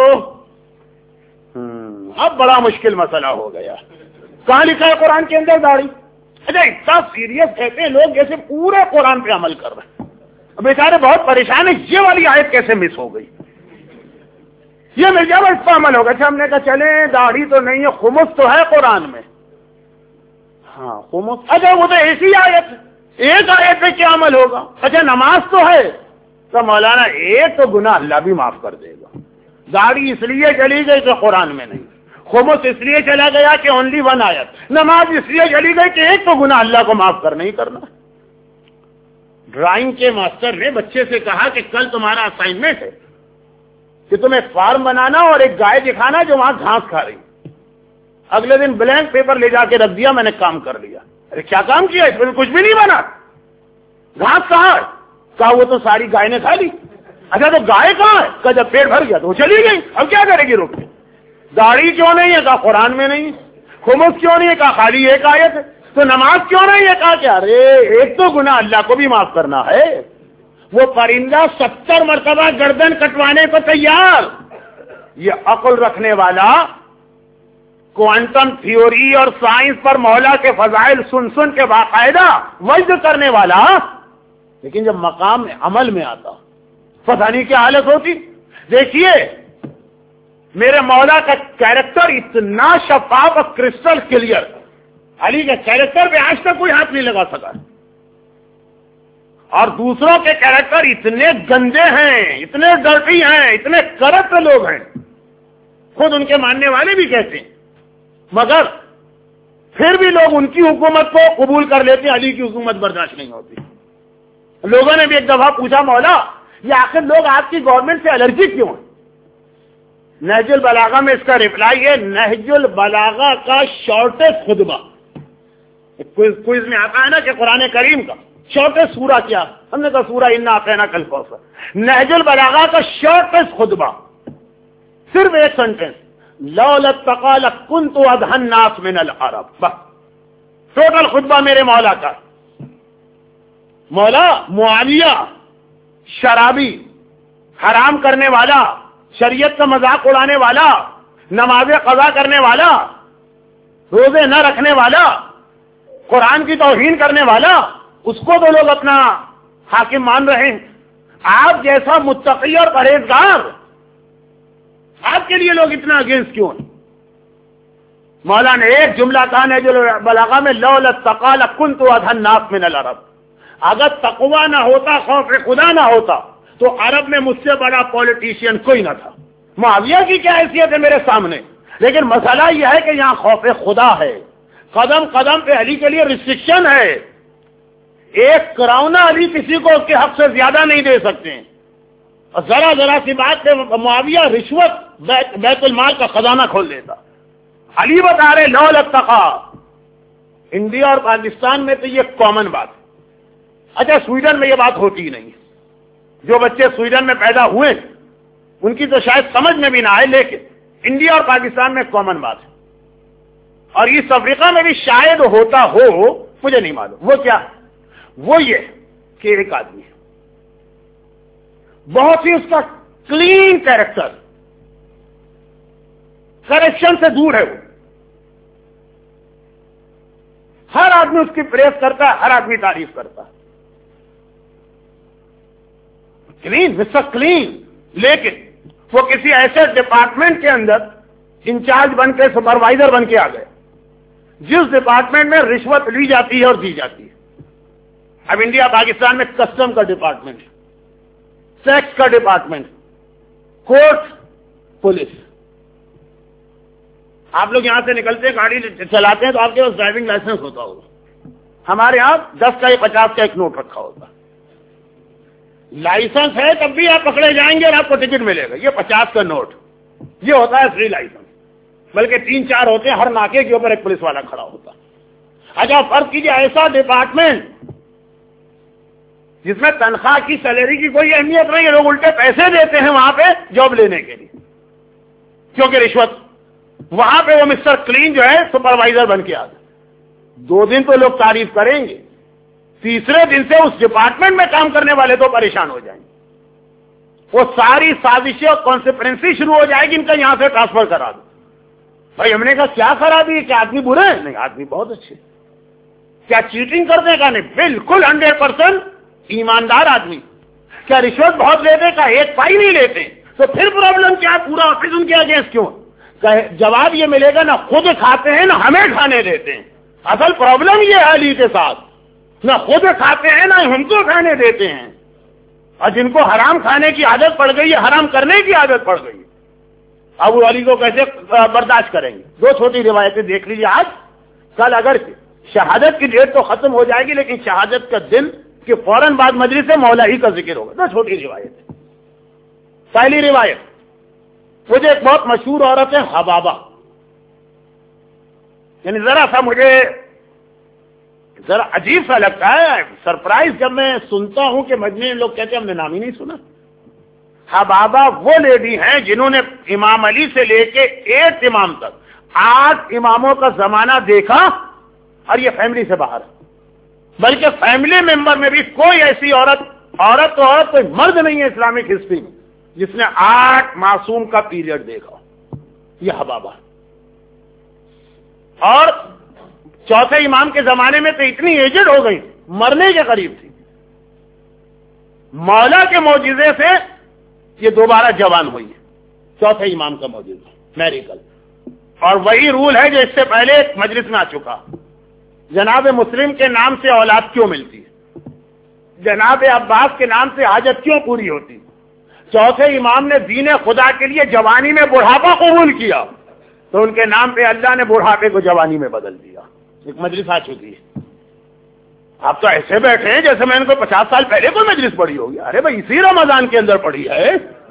اب بڑا مشکل مسئلہ ہو گیا. کہاں لکھا ہے قرآن کے اندر داڑھی؟ اچھا اتنا سیریس کہتے ہیں لوگ جیسے پورے قرآن پہ عمل کر رہے ہیں. بیچارے بہت پریشان ہیں, یہ والی آیت کیسے مس ہو گئی, یہ مل جائے اس پر عمل ہوگا. اچھا ہم نے کہا چلیں داڑھی تو نہیں ہے, خمس تو ہے قرآن میں. ہاں خمس, اچھا وہ تو ایسی آیت, ایک آیت پہ کیا عمل ہوگا؟ اچھا نماز تو ہے, تو مولانا ایک تو گناہ اللہ بھی معاف کر دے گا. داڑھی اس لیے چلی گئی کہ قرآن میں نہیں, خمس اس لیے چلا گیا کہ اونلی 1 آیت, نماز اس لیے چلی گئی کہ ایک تو گناہ اللہ کو معاف کر نہیں کرنا. ڈرائنگ کے ماسٹر نے بچے سے کہا کہ کل تمہارا اسائنمنٹ ہے کہ تمہیں فارم بنانا اور ایک گائے دکھانا جو وہاں گھاس کھا رہی. اگلے دن بلینک پیپر لے جا کے رکھ دیا, میں نے کام کر لیا. ارے کیا کام کیا, اس میں کچھ بھی نہیں بنا. گھاس کہاں ہے؟ کہا وہ تو ساری گائے نے کھا لی. اچھا تو گائے کہاں ہے؟ کہا جب پیٹ بھر گیا تو وہ چلی گئی, اب کیا کرے گی روک کے؟ داڑھی کیوں نہیں ہے؟ کہا قرآن میں نہیں. خمس کیوں نہیں ہے؟ کہا خالی ایک آیت ہے. تو نماز کیوں نہیں ہے؟ کہا کہ ارے ایک تو گناہ اللہ کو بھی معاف کرنا ہے. وہ پرندہ 70 مرتبہ گردن کٹوانے کو تیار. یہ عقل رکھنے والا کوانٹم تھیوری اور سائنس پر مولا کے فضائل سن سن کے باقاعدہ وجد کرنے والا, لیکن جب مقام عمل میں آتا پتہ نہیں کیا حالت ہوتی. دیکھیے میرے مولا کا کیریکٹر اتنا شفاف اور کرسٹل کلیئر, علی کے کیریکٹر پہ آج تک کوئی ہاتھ نہیں لگا سکا. اور دوسروں کے کیریکٹر اتنے گندے ہیں, اتنے ڈرٹی ہیں, اتنے کرپٹ لوگ ہیں, خود ان کے ماننے والے بھی کہتے ہیں, مگر پھر بھی لوگ ان کی حکومت کو قبول کر لیتے ہیں, علی کی حکومت برداشت نہیں ہوتی. لوگوں نے بھی ایک دفعہ پوچھا مولا یہ آخر لوگ آپ کی گورنمنٹ سے الرجی کیوں ہیں؟ نہج البلاغہ میں اس کا ریپلائی ہے, نہج البلاغہ کا شارٹیسٹ خطبہ. کوئز میں آتا ہے نا کہ قرآن کریم کا شارٹیسٹ سورہ کیا؟ ہم نے کہا سورہ انا اعطیناک الکوثر. نہج البلاغہ کا شارٹیسٹ خطبہ صرف ایک سینٹینس, لولا التقى لكنت ادهى الناس من العرب. بس ٹوٹل خطبہ میرے مولا کا. مولا معاویہ شرابی, حرام کرنے والا, شریعت کا مذاق اڑانے والا, نمازیں قضا کرنے والا, روزے نہ رکھنے والا, قرآن کی توہین کرنے والا, اس کو تو لوگ اپنا حاکم مان رہے ہیں. آپ جیسا متقی اور پرہیزگار, آپ کے لیے لوگ اتنا اگینسٹ کیوں ہیں؟ مولا نے ایک جملہ کہا نہج البلاغہ میں, لولا التقى لكنت ادهى الناس من العرب. اگر تقوی نہ ہوتا, خوف خدا نہ ہوتا, تو عرب میں مجھ سے بڑا پولیٹیشین کوئی نہ تھا. معاویہ کی کیا حیثیت ہے میرے سامنے؟ لیکن مسئلہ یہ ہے کہ یہاں خوف خدا ہے, قدم قدم پہ علی کے لیے ریسٹرکشن ہے. ایک کراؤنا علی کسی کو اس کے حق سے زیادہ نہیں دے سکتے ہیں. اور ذرا ذرا سی بات پہ معاویہ رشوت بیت المال کا خزانہ کھول دیتا. علی بتا رہے لولا التقى. انڈیا اور پاکستان میں تو یہ کامن بات ہے. اچھا سویڈن میں یہ بات ہوتی ہی نہیں. جو بچے سویڈن میں پیدا ہوئے ان کی تو شاید سمجھ میں بھی نہ آئے, لیکن انڈیا اور پاکستان میں کامن بات ہے. اور ایسٹ افریقہ میں بھی شاید ہوتا ہو, مجھے نہیں معلوم. وہ کیا؟ وہ یہ کہ ایک آدمی ہے, بہت ہی اس کا کلین کیریکٹر, کرپشن سے دور ہے. وہ ہر آدمی اس کی پریس کرتا ہے, ہر آدمی تعریف کرتا ہے, کلین, مسٹر کلین. لیکن وہ کسی ایسے ڈپارٹمنٹ کے اندر انچارج بن کے, سپروائزر بن کے آ گئے جس ڈپارٹمنٹ میں رشوت لی جاتی ہے اور دی جاتی ہے. اب انڈیا پاکستان میں کسٹم کا ڈپارٹمنٹ, ٹیکس کا ڈپارٹمنٹ, کورٹ, پولیس. آپ لوگ یہاں سے نکلتے ہیں, گاڑی چلاتے ہیں تو آپ کے پاس ڈرائیونگ لائسنس ہوتا ہوگا. ہمارے یہاں 10 کا یا 50 کا ایک نوٹ رکھا ہوتا. لائسنس ہے تب بھی آپ پکڑے جائیں گے اور آپ کو ٹکٹ ملے گا. یہ 50 کا نوٹ, یہ ہوتا ہے فری لائسنس. بلکہ 3-4 ہوتے ہیں, ہر ناکے کے اوپر ایک پولیس والا کھڑا ہوتا. اچھا فرض کیجیے ایسا ڈپارٹمنٹ جس میں تنخواہ کی, سیلری کی کوئی اہمیت نہیں ہے, لوگ الٹے پیسے دیتے ہیں وہاں پہ جاب لینے کے لیے کیونکہ رشوت. وہاں پہ وہ مسٹر کلین جو ہے سپروائزر بن کے آ گئے. 2 دن تو لوگ تعریف کریں گے, تیسرے دن سے اس ڈپارٹمنٹ میں کام کرنے والے تو پریشان ہو جائیں گے. وہ ساری سازشیں اور کانسپرنسی شروع ہو جائے گی ان کا, یہاں سے ٹرانسفر کرا دو. بھائی ہم نے کہا کیا خرابی ہے, کیا آدمی برے ہیں؟ نہیں, آدمی بہت اچھے. کیا چیٹنگ کرتے کا؟ نہیں, بالکل 100% ایماندار آدمی. کیا رشوت بہت لیتے کا؟ 1 پائی نہیں لیتے. تو پھر پرابلم کیا؟ پورا آفس ان کے اگینسٹ کیوں؟ جواب یہ ملے گا, نہ خود کھاتے ہیں نہ ہمیں کھانے دیتے ہیں. اصل پرابلم یہ ہے علی کے ساتھ, نہ خود کھاتے ہیں نہ ہم کو کھانے دیتے ہیں. اور جن کو حرام کھانے کی عادت پڑ گئی ہے, حرام کرنے کی عادت پڑ گئی, اب وہ علی کو کیسے برداشت کریں گے؟ 2 چھوٹی روایتیں دیکھ لیجیے. آج کل اگر شہادت کی ڈیٹ تو ختم ہو جائے گی, لیکن شہادت کا دن کہ فوراً بعد مجلس سے مولا ہی کا ذکر ہوگا. 2 چھوٹی روایتیں. پہلی روایت, مجھے ایک بہت مشہور عورت ہے حبابہ, یعنی ذرا سا مجھے ذرا عجیب سا لگتا ہے، سرپرائز جب میں سنتا ہوں کہ مجمع لوگ کہتے ہیں ہم نے نام ہی نہیں سنا۔ حبابہ وہ لیڈی ہیں جنہوں نے امام علی سے لے کے 8 امام تک 8 اماموں کا زمانہ دیکھا، اور یہ فیملی سے باہر ہے، بلکہ فیملی ممبر میں بھی کوئی ایسی عورت کوئی مرد نہیں ہے اسلامک ہسٹری میں جس نے 8 معصوم کا پیریڈ دیکھا۔ یہ حبابہ، اور چوتھے امام کے زمانے میں تو اتنی ایجڈ ہو گئی، مرنے کے قریب تھی، مولا کے معجزے سے یہ دوبارہ جوان ہوئی ہے، چوتھے امام کا معجزہ میریکل۔ اور وہی رول ہے جو اس سے پہلے ایک مجلس میں آ چکا، جناب مسلم کے نام سے اولاد کیوں ملتی ہے، جناب عباس کے نام سے حاجت کیوں پوری ہوتی، چوتھے امام نے دین خدا کے لیے جوانی میں بڑھاپا قبول کیا تو ان کے نام پہ اللہ نے بڑھاپے کو جوانی میں بدل دیا۔ ایک مجلس آ چکی ہے، آپ تو ایسے بیٹھے ہیں جیسے میں ان کو 50 سال پہلے کوئی مجلس پڑھی ہوگی۔ ارے بھائی اسی رمضان کے اندر پڑھی ہے،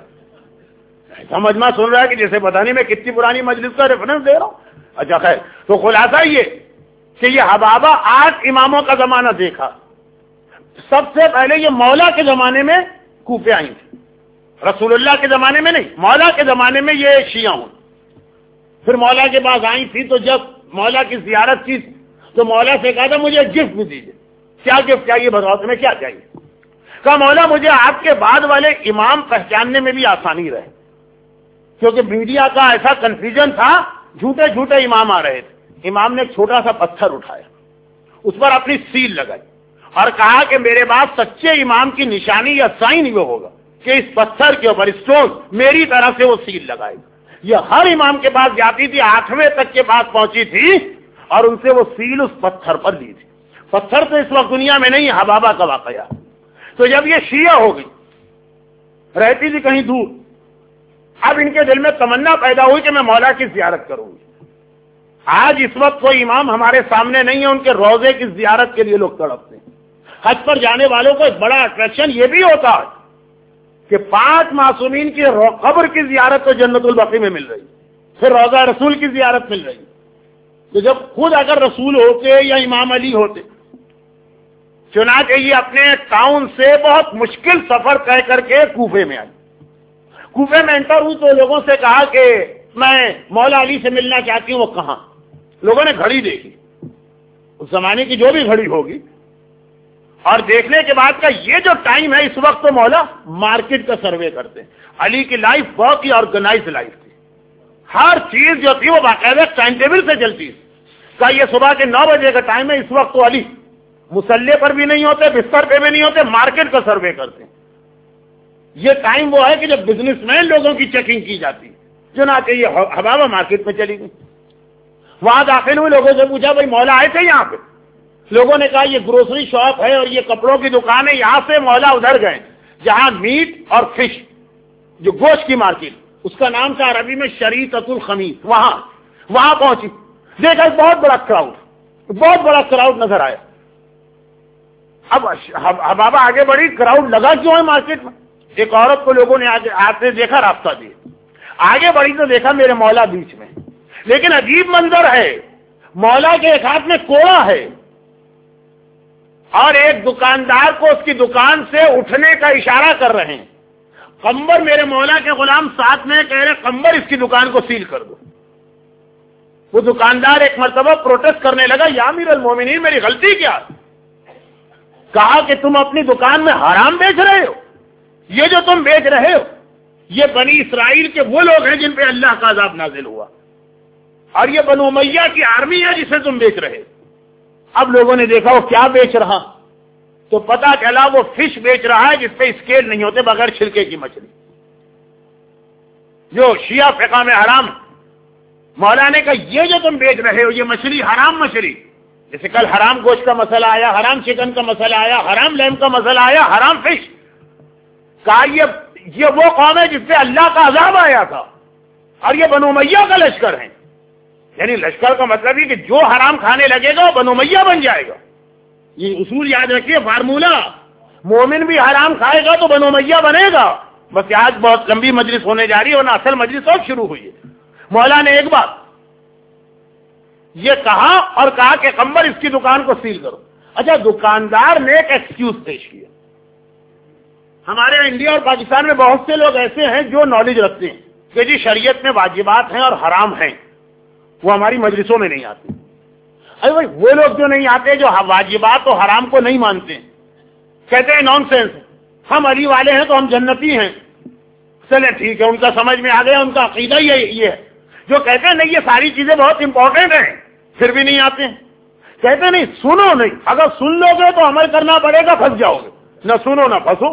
ایسا مجمع سن رہا ہے کہ جیسے پتہ نہیں میں کتنی پرانی مجلس کا ریفرنس دے رہا ہوں۔ اچھا خیر، تو خلاصہ یہ کہ یہ حبابہ 8 اماموں کا زمانہ دیکھا۔ سب سے پہلے یہ مولا کے زمانے میں کوفے آئی تھی، رسول اللہ کے زمانے میں نہیں، مولا کے زمانے میں یہ شیعہ ہوں۔ پھر مولا کے پاس آئی تھی تو جب مولا کی زیارت کی تو مولا سے کہا تھا مجھے گفٹ بھی دیجیے۔ کیا گفٹ چاہیے بتاؤ، تمہیں کیا چاہیے؟ کہا مولا مجھے آپ کے بعد والے امام پہچاننے میں بھی آسانی رہے، کیونکہ میڈیا کا ایسا کنفیوژن تھا، جھوٹے جھوٹے امام آ رہے تھے۔ امام نے ایک چھوٹا سا پتھر اٹھایا، اس پر اپنی سیل لگائی اور کہا کہ میرے بعد سچے امام کی نشانی یا سائن یہ ہوگا کہ اس پتھر کے اوپر اسٹون میری طرف سے وہ سیل لگائے گا۔ یہ ہر امام کے پاس جاتی تھی، 8ویں تک کے بعد پہنچی تھی اور ان سے وہ سیل اس پتھر پر لی تھی۔ پتھر تو اس وقت دنیا میں نہیں، حبابہ کا واقعہ۔ تو جب یہ شیعہ ہو گئی، رہتی تھی کہیں دور، اب ان کے دل میں تمنا پیدا ہوئی کہ میں مولا کی زیارت کروں گی۔ آج اس وقت کوئی امام ہمارے سامنے نہیں ہے، ان کے روضے کی زیارت کے لیے لوگ تڑپتے ہیں۔ حج پر جانے والوں کو ایک بڑا اٹریکشن یہ بھی ہوتا ہے کہ 5 معصومین کی قبر کی زیارت تو جنت البقیع میں مل رہی، پھر روضہ رسول کی زیارت مل رہی۔ تو جب خود اگر رسول ہوتے یا امام علی ہوتے، چنانچہ یہ اپنے ٹاؤن سے بہت مشکل سفر طے کر کے کوفے میں آئی۔ کوفے میں انٹر ہوئی تو لوگوں سے کہا کہ میں مولا علی سے ملنا چاہتی ہوں۔ وہ کہاں؟ لوگوں نے گھڑی دیکھی، اس زمانے کی جو بھی گھڑی ہوگی، اور دیکھنے کے بعد کا یہ جو ٹائم ہے اس وقت تو مولا مارکیٹ کا سروے کرتے ہیں۔ علی کی لائف بہت ہی آرگنائز لائف تھی، ہر چیز جو تھی وہ باقاعدہ ٹائم ٹیبل سے چلتی ہے۔ کہ یہ صبح کے 9 بجے کا ٹائم ہے، اس وقت تو علی مسلح پر بھی نہیں ہوتے، بستر پہ بھی نہیں ہوتے، مارکیٹ کا سروے کرتے ہیں۔ یہ ٹائم وہ ہے کہ جب بزنس مین لوگوں کی چیکنگ کی جاتی ہے۔ چنانچہ یہ حبابہ مارکیٹ میں چلی گئی، وہاں داخل ہوئے، لوگوں سے پوچھا بھائی مولا آئے تھے یہاں پہ؟ لوگوں نے کہا یہ گروسری شاپ ہے اور یہ کپڑوں کی دکان ہے، یہاں سے مولا ادھر گئے جہاں میٹ اور فش، جو گوشت کی مارکیٹ، اس کا نام تھا عربی میں شریعت الخمیس، وہاں پہنچی، دیکھا بہت بڑا کراؤڈ نظر آیا۔ اب حبابہ آگے بڑھی، کراؤڈ لگا کیوں ہے مارکیٹ میں؟ ایک عورت کو لوگوں نے آتے دیکھا، راستہ دیا، آگے بڑھی تو دیکھا میرے مولا بیچ میں، لیکن عجیب منظر ہے، مولا کے ایک ہاتھ میں کوڑا ہے اور ایک دکاندار کو اس کی دکان سے اٹھنے کا اشارہ کر رہے ہیں۔ قمبر میرے مولا کے غلام ساتھ میں کہہ رہے قمبر اس کی دکان کو سیل کر دو۔ وہ دکاندار ایک مرتبہ پروٹیسٹ کرنے لگا، یا امیر المومنین میری غلطی کیا؟ کہا کہ تم اپنی دکان میں حرام بیچ رہے ہو، یہ جو تم بیچ رہے ہو یہ بنی اسرائیل کے وہ لوگ ہیں جن پہ اللہ کا عذاب نازل ہوا، اور یہ بنو امیہ کی آرمی ہے جسے تم بیچ رہے۔ اب لوگوں نے دیکھا وہ کیا بیچ رہا، تو پتا چلا وہ فش بیچ رہا ہے جس پہ اسکیل نہیں ہوتے، بغیر چھلکے کی مچھلی، جو شیعہ فقہ میں حرام۔ مولا نے کہا یہ جو تم بیچ رہے ہو یہ مچھلی حرام مچھلی، جیسے کل حرام گوشت کا مسئلہ آیا، حرام چکن کا مسئلہ آیا، حرام لیمب کا مسئلہ آیا، حرام فش۔ کہا یہ وہ قوم ہے جس پہ اللہ کا عذاب آیا تھا، اور یہ بنو امیہ کا لشکر ہے۔ یعنی لشکر کا مطلب یہ کہ جو حرام کھانے لگے گا وہ بنو امیہ بن جائے گا۔ یہ اصول یاد رکھیے، فارمولہ، مومن بھی حرام کھائے گا تو بنو امیہ بنے گا۔ بس آج بہت لمبی مجلس ہونے جا رہی ہے، ورنہ اصل مجلس اور شروع ہوئی ہے۔ مولا نے ایک بات یہ کہا اور کہا کہ قمبر اس کی دکان کو سیل کرو۔ اچھا دکاندار نے ایک ایکسکیوز پیش کیا. ہمارے انڈیا اور پاکستان میں بہت سے لوگ ایسے ہیں جو نالج رکھتے ہیں کہ جی شریعت میں واجبات ہیں اور حرام ہیں, وہ ہماری مجلسوں میں نہیں آتے. ارے بھائی وہ لوگ جو نہیں آتے جو واجبات اور حرام کو نہیں مانتے ہیں, کہتے ہیں نان سینس, ہم علی والے ہیں تو ہم جنتی ہیں. چلے ٹھیک ہے, ان کا سمجھ میں آ گیا, ان کا عقیدہ یہ ہے. جو کہتے ہیں نہیں یہ ساری چیزیں بہت امپورٹنٹ ہیں, پھر بھی نہیں آتے ہیں. کہتے نہیں سنو نہیں, اگر سن لو گے تو عمل کرنا پڑے گا, پھنس جاؤ گے. نہ سنو نہ پھنسو.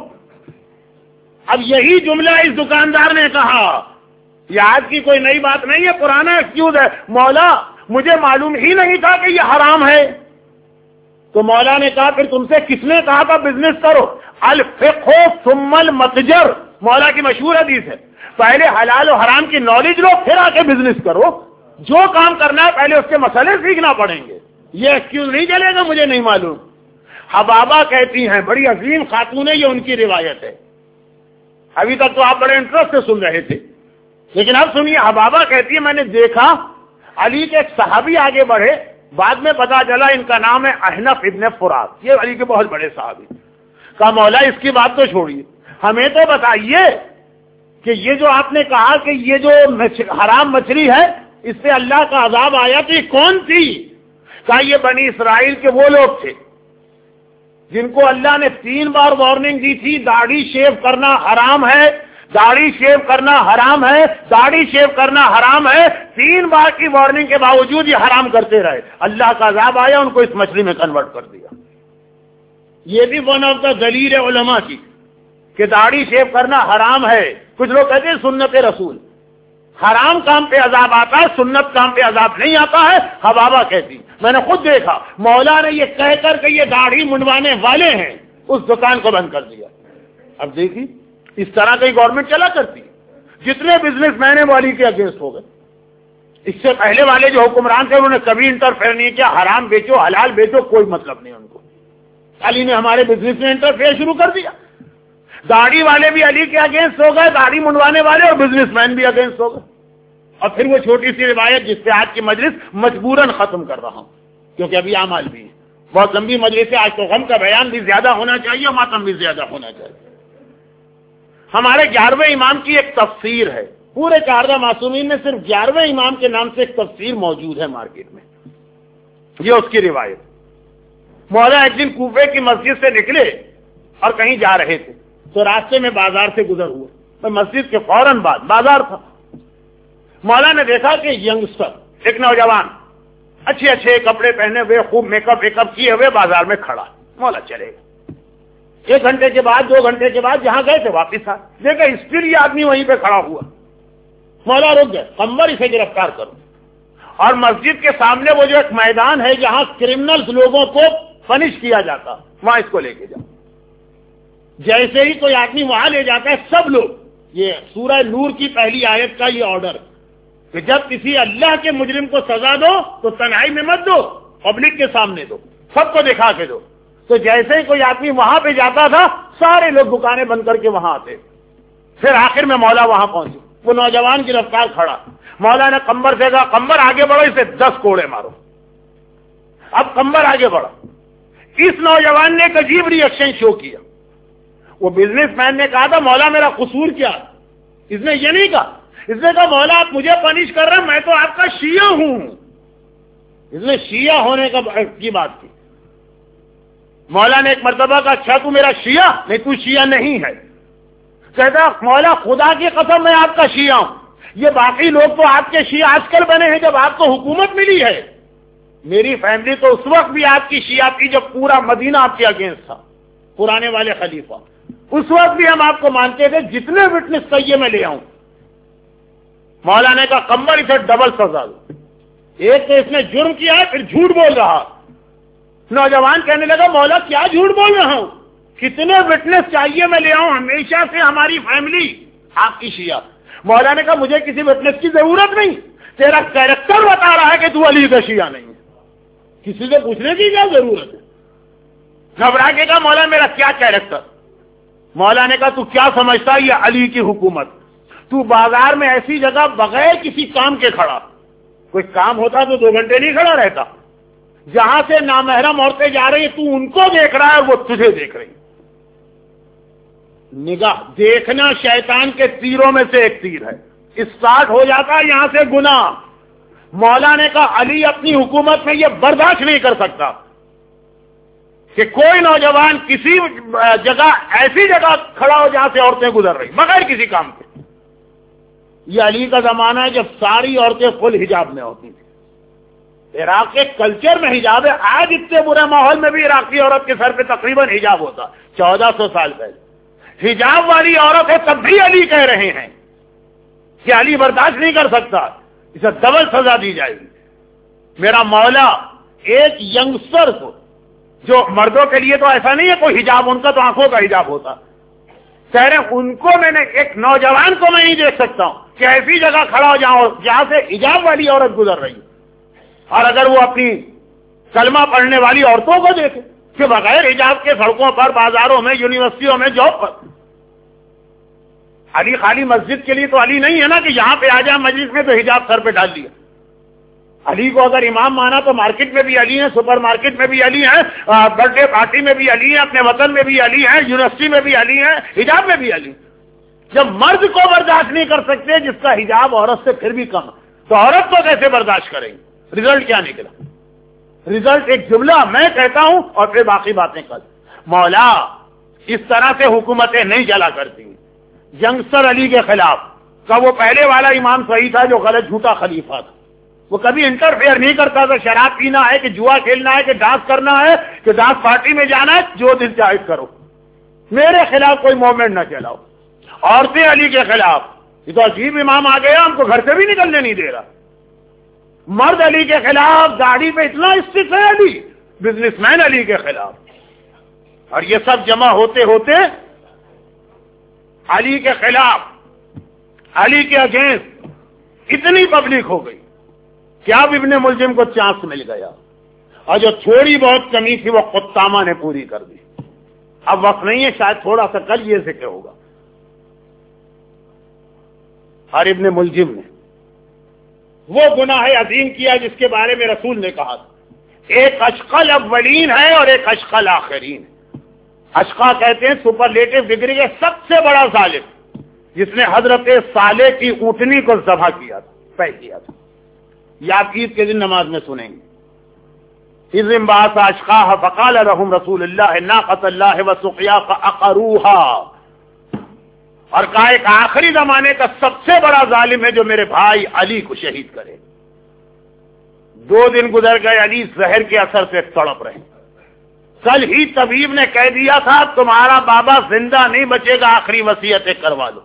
اب یہی جملہ اس دکاندار نے کہا, یہ آج کی کوئی نئی بات نہیں ہے, پرانا ایکسکیوز ہے. مولا مجھے معلوم ہی نہیں تھا کہ یہ حرام ہے. تو مولا نے کہا پھر تم سے کس نے کہا تھا بزنس کرو؟ الفقہ ثم المتجر, مولا کی مشہور حدیث ہے. پہلے حلال و حرام کی نالج لو, پھر آ کے بزنس کرو. جو کام کرنا ہے پہلے اس کے مسئلے سیکھنا پڑیں گے. یہ ایکسکیوز نہیں چلے گا مجھے نہیں معلوم. حبابہ کہتی ہیں, بڑی عظیم خاتون ہے, یہ ان کی روایت ہے. ابھی تک تو آپ بڑے انٹرسٹ سے سن رہے تھے, لیکن اب سنیے. حبابہ کہتی ہے میں نے دیکھا علی کے ایک صحابی آگے بڑھے, بعد میں پتا چلا ان کا نام ہے احنف ابن فرات, یہ علی کے بہت بڑے صحابی. کہا مولا اس کی بات تو چھوڑیے, ہمیں تو بتائیے کہ یہ جو آپ نے کہا کہ یہ جو حرام مچھلی ہے اس سے اللہ کا عذاب آیا تو یہ کون تھی؟ کہا یہ بنی اسرائیل کے وہ لوگ تھے جن کو اللہ نے 3 بار وارننگ دی تھی, داڑھی شیو کرنا حرام ہے, داڑھی شیو کرنا حرام ہے, داڑھی شیو کرنا حرام ہے. 3 بار کی وارننگ کے باوجود یہ حرام کرتے رہے. اللہ کا عذاب آیا, ان کو اس مچھلی میں کنورٹ کر دیا. یہ بھی ون آف دا دلیل علماء کی کہ داڑھی شیو کرنا حرام ہے. کچھ لوگ کہتے ہیں سنت رسول, حرام کام پہ عذاب آتا ہے, سنت کام پہ عذاب نہیں آتا ہے. حبابہ کہتی میں نے خود دیکھا, مولا نے یہ کہہ کر کہ یہ داڑھی منڈوانے والے ہیں اس دکان کو بند کر دیا. اب دیکھیے اس طرح کی گورنمنٹ چلا کرتی ہے. جتنے بزنس مین ہیں وہ علی کے اگینسٹ ہو گئے. اس سے پہلے والے جو حکمران تھے انہوں نے کبھی انٹرفیئر نہیں کیا, حرام بیچو حلال بیچو کوئی مطلب نہیں ان کو. علی نے ہمارے بزنس میں انٹرفیئر شروع کر دیا. داڑھی والے بھی علی کے اگینسٹ ہو گئے, داڑھی منڈوانے والے اور بزنس مین بھی اگینسٹ ہو گئے. اور پھر وہ چھوٹی سی روایت جس سے آج کی مجلس مجبوراً ختم کر رہا ہوں کیونکہ ابھی اعمال بھی ہے, بہت لمبی مجلس ہے آج, تو غم کا بیان بھی زیادہ ہونا چاہیے, ماتم بھی زیادہ ہونا چاہیے. ہمارے 11ویں امام کی ایک تفسیر ہے, پورے 14 معصومین میں صرف 11ویں امام کے نام سے ایک تفسیر موجود ہے مارکیٹ میں. یہ اس کی روایت. مولا ایک دن کوفے کی مسجد سے نکلے اور کہیں جا رہے تھے تو راستے میں بازار سے گزر ہوئے. مسجد کے فوراً بعد بازار تھا. مولا نے دیکھا کہ ینگسٹر, ایک نوجوان اچھے کپڑے پہنے ہوئے, خوب میک اپ کیے ہوئے بازار میں کھڑا. مولا چلے گا. 1 گھنٹے کے بعد 2 گھنٹے کے بعد جہاں گئے تھے واپس آ دیکھا اسٹل یہ آدمی وہیں پہ کھڑا ہوا. مولا رک گئے, قمر اسے گرفتار کرو. اور مسجد کے سامنے وہ جو ایک میدان ہے جہاں کرمنلز لوگوں کو پنش کیا جاتا, وہاں اس کو لے کے جاؤ. جیسے ہی کوئی آدمی وہاں لے جاتا ہے سب لوگ, یہ سورہ نور کی پہلی آیت کا یہ آرڈر کہ جب کسی اللہ کے مجرم کو سزا دو تو تنہائی میں مت دو, پبلک کے سامنے دو, سب کو دکھا کے دو. تو جیسے ہی کوئی آدمی وہاں پہ جاتا تھا سارے لوگ دکانیں بند کر کے وہاں آتے. پھر آخر میں مولا وہاں پہنچے, وہ نوجوان گرفتار کھڑا. مولا نے قمر سے کہا قمر آگے بڑھو, اسے 10 کوڑے مارو. اب قمر آگے بڑھا. اس نوجوان نے ایک عجیب ریئیکشن شو کیا. وہ بزنس مین نے کہا تھا مولا میرا قصور کیا؟ اس نے یہ نہیں کہا. اس نے کہا مولا آپ مجھے پنش کر رہے ہیں, میں تو آپ کا شیعہ ہوں. اس نے شیعہ ہونے کی بات کی. مولا نے ایک مرتبہ کہا اچھا تو میرا شیعہ؟ نہیں تو شیعہ نہیں ہے. کہتا مولا خدا کی قسم میں آپ کا شیعہ ہوں. یہ باقی لوگ تو آپ کے شیعہ آج کل بنے ہیں جب آپ کو حکومت ملی ہے. میری فیملی تو اس وقت بھی آپ کی شیعہ تھی جب پورا مدینہ آپ کے اگینسٹ تھا, پرانے والے خلیفہ. اس وقت بھی ہم آپ کو مانتے تھے, جتنے وٹنس چاہیے میں لے آؤں. مولا نے کہا قمر اسے ڈبل سزا دو. ایک تو اس نے جرم کیا ہے, پھر جھوٹ بول رہا. نوجوان کہنے لگا مولا کیا جھوٹ بول رہا ہوں, کتنے وٹنس چاہیے میں لے آؤں, ہمیشہ سے ہماری فیملی آپ کی شیعہ. مولا نے کہا مجھے کسی وٹنس کی ضرورت نہیں, تیرا کیریکٹر بتا رہا ہے کہ تو علی کا شیعہ نہیں ہے, کسی سے پوچھنے کی کیا ضرورت ہے. گھبرا کے کہا مولا میرا کیا کیریکٹر. مولا نے کہا تو کیا سمجھتا ہے یہ علی کی حکومت, تو بازار میں ایسی جگہ بغیر کسی کام کے کھڑا, کوئی کام ہوتا تو 2 گھنٹے نہیں کھڑا رہتا, جہاں سے نامحرم عورتیں جا رہی ہیں تو ان کو دیکھ رہا ہے اور وہ تجھے دیکھ رہی. نگاہ دیکھنا شیطان کے تیروں میں سے ایک تیر ہے. اسٹارٹ ہو جاتا ہے یہاں سے گناہ. مولا نے کہا علی اپنی حکومت میں یہ برداشت نہیں کر سکتا کہ کوئی نوجوان کسی جگہ ایسی جگہ کھڑا ہو جہاں سے عورتیں گزر رہی بغیر کسی کام کے. یہ علی کا زمانہ ہے جب ساری عورتیں فل حجاب میں ہوتی تھیں. عراق کے کلچر میں حجاب ہے. آج اتنے برے ماحول میں بھی عراقی عورت کے سر پہ تقریباً حجاب ہوتا 1400 سال پہلے. حجاب والی عورت ہے تب بھی علی کہہ رہے ہیں کہ علی برداشت نہیں کر سکتا, اسے ڈبل سزا دی جائے گی. میرا مولا ایک ینگسٹر کو, جو مردوں کے لیے تو ایسا نہیں ہے کوئی حجاب, ان کا تو آنکھوں کا حجاب ہوتا, کہہ رہے ان کو میں نے ایک نوجوان کو میں نہیں دیکھ سکتا ہوں کہ ایسی جگہ کھڑا ہو جہاں سے حجاب والی عورت گزر رہی, اور اگر وہ اپنی کلمہ پڑھنے والی عورتوں کو دیکھے کہ بغیر حجاب کے سڑکوں پر, بازاروں میں, یونیورسٹیوں میں, جاب پر. علی خالی مسجد کے لیے تو علی نہیں ہے نا کہ یہاں پہ آ جائے مجلس میں تو حجاب سر پہ ڈال دیا. علی کو اگر امام مانا تو مارکیٹ میں بھی علی ہیں, سپر مارکیٹ میں بھی علی ہیں, برتھ ڈے پارٹی میں بھی علی ہیں, اپنے وطن میں بھی علی ہیں, یونیورسٹی میں بھی علی ہیں, حجاب میں بھی علی. جب مرد کو برداشت نہیں کر سکتے جس کا حجاب عورت سے پھر بھی کم, تو عورت کو کیسے برداشت کریں گے؟ رزلٹ کیا نکلا؟ رزلٹ ایک جملہ میں کہتا ہوں اور پھر باقی باتیں کر. مولا اس طرح سے حکومتیں نہیں چلا کرتی. ینگسٹر علی کے خلاف کا وہ پہلے والا امام صحیح تھا جو غلط جھوٹا خلیفہ تھا. وہ کبھی انٹرفیئر نہیں کرتا تھا. شراب پینا ہے کہ جوا کھیلنا ہے کہ ڈانس کرنا ہے کہ ڈانس پارٹی میں جانا ہے, جو دل چاہے کرو, میرے خلاف کوئی موومنٹ نہ چلاؤ. عورتیں علی کے خلاف, یہ تو عجیب امام آ گیا, ہم کو گھر سے بھی نکلنے نہیں دے رہا. مرد علی کے خلاف, داڑھی پہ اتنا اسٹرکٹ ہے علی, بزنس مین علی کے خلاف. اور یہ سب جمع ہوتے ہوتے علی کے خلاف, علی کے اگینسٹ اتنی پبلک ہو گئی کہ اب ابن ملجم کو چانس مل گیا, اور جو تھوڑی بہت کمی تھی وہ قطامہ نے پوری کر دی. اب وقت نہیں ہے, شاید تھوڑا سا کل یہ ذکر ہوگا. اور ابن ملجم نے وہ گناہ عظیم کیا جس کے بارے میں رسول نے کہا تھا ایک اشقى الاولین ہے اور ایک اشقى الاخرین. اشقى کہتے ہیں سپرلیٹو ڈگری کے سب سے بڑا ظالم, جس نے حضرت صالح کی اونٹنی کو ذبح کیا تھا, پہ کیا تھا. یہ آپ عید کے دن نماز میں سنیں گے. اذ انبعث اشقاها فقال لهم رسول الله ناقة الله وسقيا فعقروها. اور کہا ایک آخری زمانے کا سب سے بڑا ظالم ہے جو میرے بھائی علی کو شہید کرے. 2 دن گزر گئے, علی زہر کے اثر سے تڑپ رہے. کل ہی طبیب نے کہہ دیا تھا تمہارا بابا زندہ نہیں بچے گا, آخری وصیتیں کروا دو.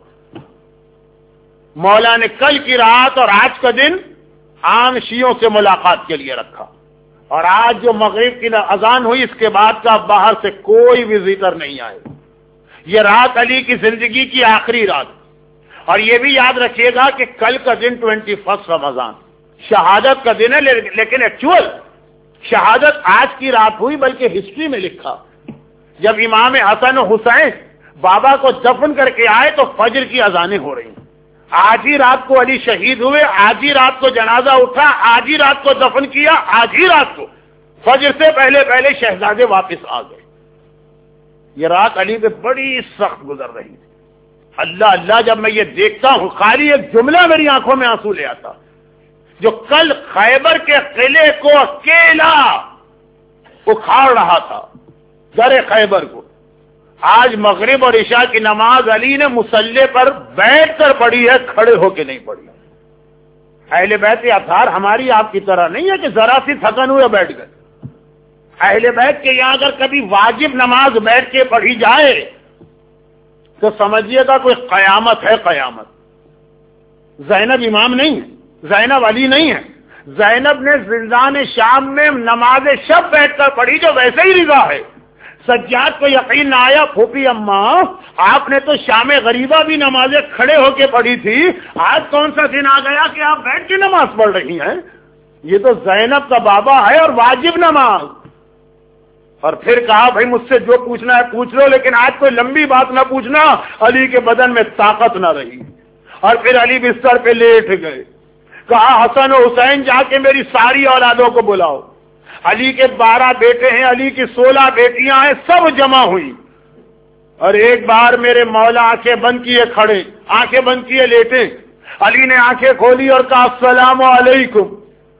مولا نے کل کی رات اور آج کا دن عام شیعوں سے ملاقات کے لیے رکھا, اور آج جو مغرب کی اذان ہوئی اس کے بعد کا باہر سے کوئی وزیٹر نہیں آئے. یہ رات علی کی زندگی کی آخری رات. اور یہ بھی یاد رکھیے گا کہ کل کا دن 21 رمضان شہادت کا دن ہے, لیکن ایکچوئل شہادت آج کی رات ہوئی, بلکہ ہسٹری میں لکھا جب امام حسن و حسین بابا کو دفن کر کے آئے تو فجر کی اذانیں ہو رہی. آج ہی رات کو علی شہید ہوئے, آج ہی رات کو جنازہ اٹھا, آج ہی رات کو دفن کیا, آج ہی رات کو فجر سے پہلے پہلے شہزادے واپس آ گئے. یہ رات علی پہ بڑی سخت گزر رہی تھی. اللہ اللہ, جب میں یہ دیکھتا ہوں خالی ایک جملہ میری آنکھوں میں آنسو لے آتا. جو کل خیبر کے قلعے کو اکیلا اکھاڑ رہا تھا, در خیبر کو, آج مغرب اور عشاء کی نماز علی نے مصلی پر بیٹھ کر پڑھی ہے, کھڑے ہو کے نہیں پڑھی. اہل بیت اطہار ہماری آپ کی طرح نہیں ہے کہ ذرا سی تھکن ہوئے بیٹھ گئے. اہل بیت کے یہاں اگر کبھی واجب نماز بیٹھ کے پڑھی جائے تو سمجھیے گا کوئی قیامت ہے, قیامت. زینب امام نہیں ہے, زینب علی نہیں ہے. زینب نے زندان شام میں نماز شب بیٹھ کر پڑھی جو ویسے ہی رضا ہے. سجاد کو یقین نہ آیا, پھوپھی اماں آپ نے تو شام غریبہ بھی نمازیں کھڑے ہو کے پڑھی تھی, آج کون سا دن آ گیا کہ آپ بیٹھ کے نماز پڑھ رہی ہیں؟ یہ تو زینب کا بابا ہے اور واجب نماز. اور پھر کہا بھائی مجھ سے جو پوچھنا ہے پوچھ لو, لیکن آج کوئی لمبی بات نہ پوچھنا. علی کے بدن میں طاقت نہ رہی, اور پھر علی بستر پہ لیٹ گئے. کہا حسن و حسین جا کے میری ساری اولادوں کو بلاؤ. علی کے 12 بیٹے ہیں، علی کی 16 بیٹیاں ہیں، سب جمع ہوئی، اور ایک بار میرے مولا آنکھیں بند کیے کھڑے، آنکھیں بند کیے لیٹے، علی نے آنکھیں کھولی اور کہا السلام علیکم۔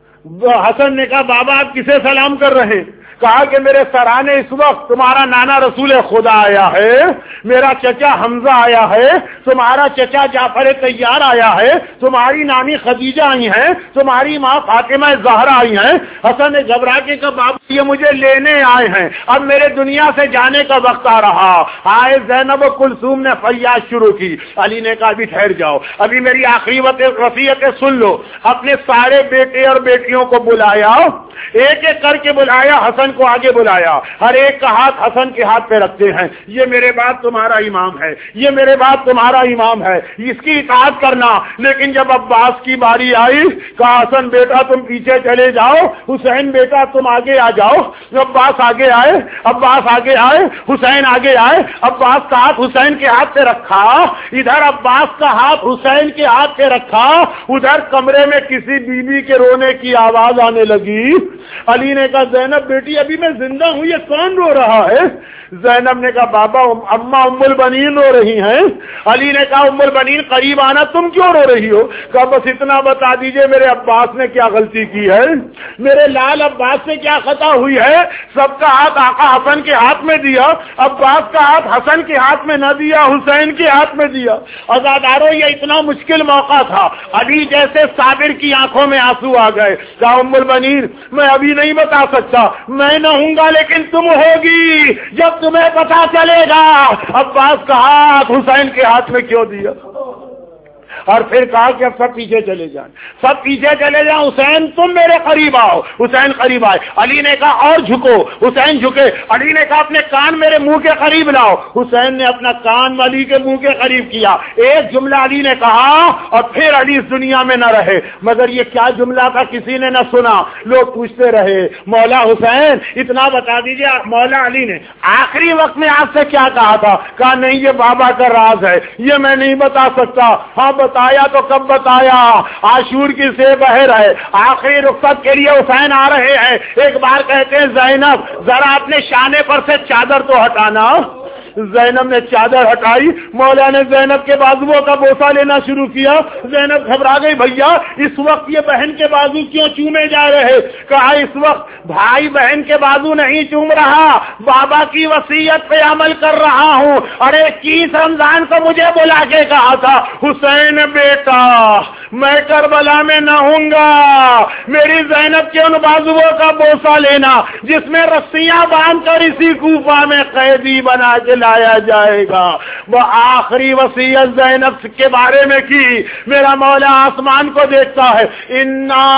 حسن نے کہا بابا آپ کسے سلام کر رہے ہیں؟ کہا کہ میرے سرانے اس وقت تمہارا نانا رسول خدا آیا ہے، میرا چچا حمزہ آیا ہے، تمہارا چچا جعفر طیار آیا ہے، تمہاری نانی خدیجہ آئی ہیں، تمہاری ماں فاطمہ زہرا آئی ہیں۔ حسن نے گھبرا کے کہا بابا یہ مجھے لینے آئے ہیں، اب میرے دنیا سے جانے کا وقت آ رہا۔ آئے زینب و کلثوم نے فریاد شروع کی۔ علی نے کہا ابھی ٹھہر جاؤ، ابھی میری آخری وصیتیں سن لو۔ اپنے سارے بیٹے اور بیٹیوں کو بلایا، ایک ایک کر کے بلایا، حسن کو آگے بلایا، ہر ایک کا ہاتھ حسن کے ہاتھ پہ رکھتے ہیں، یہ میرے بعد تمہارا امام ہے، یہ میرے بعد تمہارا امام ہے، اس کی اطاعت کرنا۔ لیکن جب عباس کی باری آئی، کہا حسن بیٹا تم پیچھے چلے جاؤ، حسین بیٹا تم آگے آ جاؤ۔ عباس آگے آئے، عباس آگے آئے، حسین آگے آئے، عباس کا ہاتھ حسین کے ہاتھ پہ رکھا، ادھر عباس کا ہاتھ حسین کے ہاتھ پہ رکھا، ادھر کمرے میں کسی بیوی کے رونے کی آواز آنے لگی۔ علی نے کہا زینب بیٹی ابھی میں زندہ ہوں، یہ کون رو رہا ہے؟ زینب نے کہا بابا اما ام البنین رو رہی ہیں۔ علی نے کہا ام البنین قریب آنا، تم کیوں رو رہی ہو؟ کہا بس اتنا بتا دیجئے میرے عباس نے کیا غلطی کی ہے، میرے لال عباس سے کیا خطا ہوئی ہے؟ سب کا ہاتھ آقا حسن کے ہاتھ میں دیا، عباس کا ہاتھ حسن کے ہاتھ میں نہ دیا، حسین کے ہاتھ میں دیا۔ عزادارو یہ اتنا مشکل موقع تھا، علی جیسے صابر کی آنکھوں میں آنسو آ گئے۔ کہا ام البنین میں ابھی نہیں بتا سکتا، میں نہ ہوں گا لیکن تم ہوگی، جب تمہیں پتا چلے گا۔ عباس کا ہاتھ حسین کے ہاتھ میں کیوں دیا؟ اور پھر کہا کہ اب سب پیچھے چلے جائیں، سب پیچھے چلے جائیں، حسین تم میرے قریب آؤ۔ حسین قریب آئے، علی نے کہا اور جھکو، حسین جھکے، علی نے کہا اپنے کان میرے منہ کے قریب لاؤ، حسین نے اپنا کان علی کے منہ کے قریب کیا۔ ایک جملہ علی نے کہا اور پھر علی اس دنیا میں نہ رہے، مگر یہ کیا جملہ تھا کسی نے نہ سنا، لوگ پوچھتے رہے مولا حسین اتنا بتا دیجئے مولا علی نے آخری وقت میں آپ سے کیا کہا تھا؟ کہا نہیں یہ بابا کا راز ہے، یہ میں نہیں بتا سکتا۔ ہاں بتایا تو کب بتایا؟ عاشور کی سے بہر ہے، آخری رخصت کے لیے حسین آ رہے ہیں، ایک بار کہتے ہیں زینب ذرا اپنے شانے پر سے چادر تو ہٹانا۔ زینب نے چادر ہٹائی، مولا نے زینب کے بازوؤں کا بوسہ لینا شروع کیا۔ زینب گھبرا گئی، بھیا اس وقت یہ بہن کے بازو کیوں چومے جا رہے؟ کہا اس وقت بھائی بہن کے بازو نہیں چوم رہا، بابا کی وصیت پہ عمل کر رہا ہوں۔ ارے 21 رمضان کو مجھے بلا کے کہا تھا حسین بیٹا میں کربلا میں نہ ہوں گا، میری زینب کے ان بازوؤں کا بوسہ لینا جس میں رسیاں باندھ کر اسی کوفہ میں قیدی بنا کے لایا جائے گا۔ وہ آخری وصیت زینب کے بارے میں کی، میرا مولا آسمان کو دیکھتا ہے، انا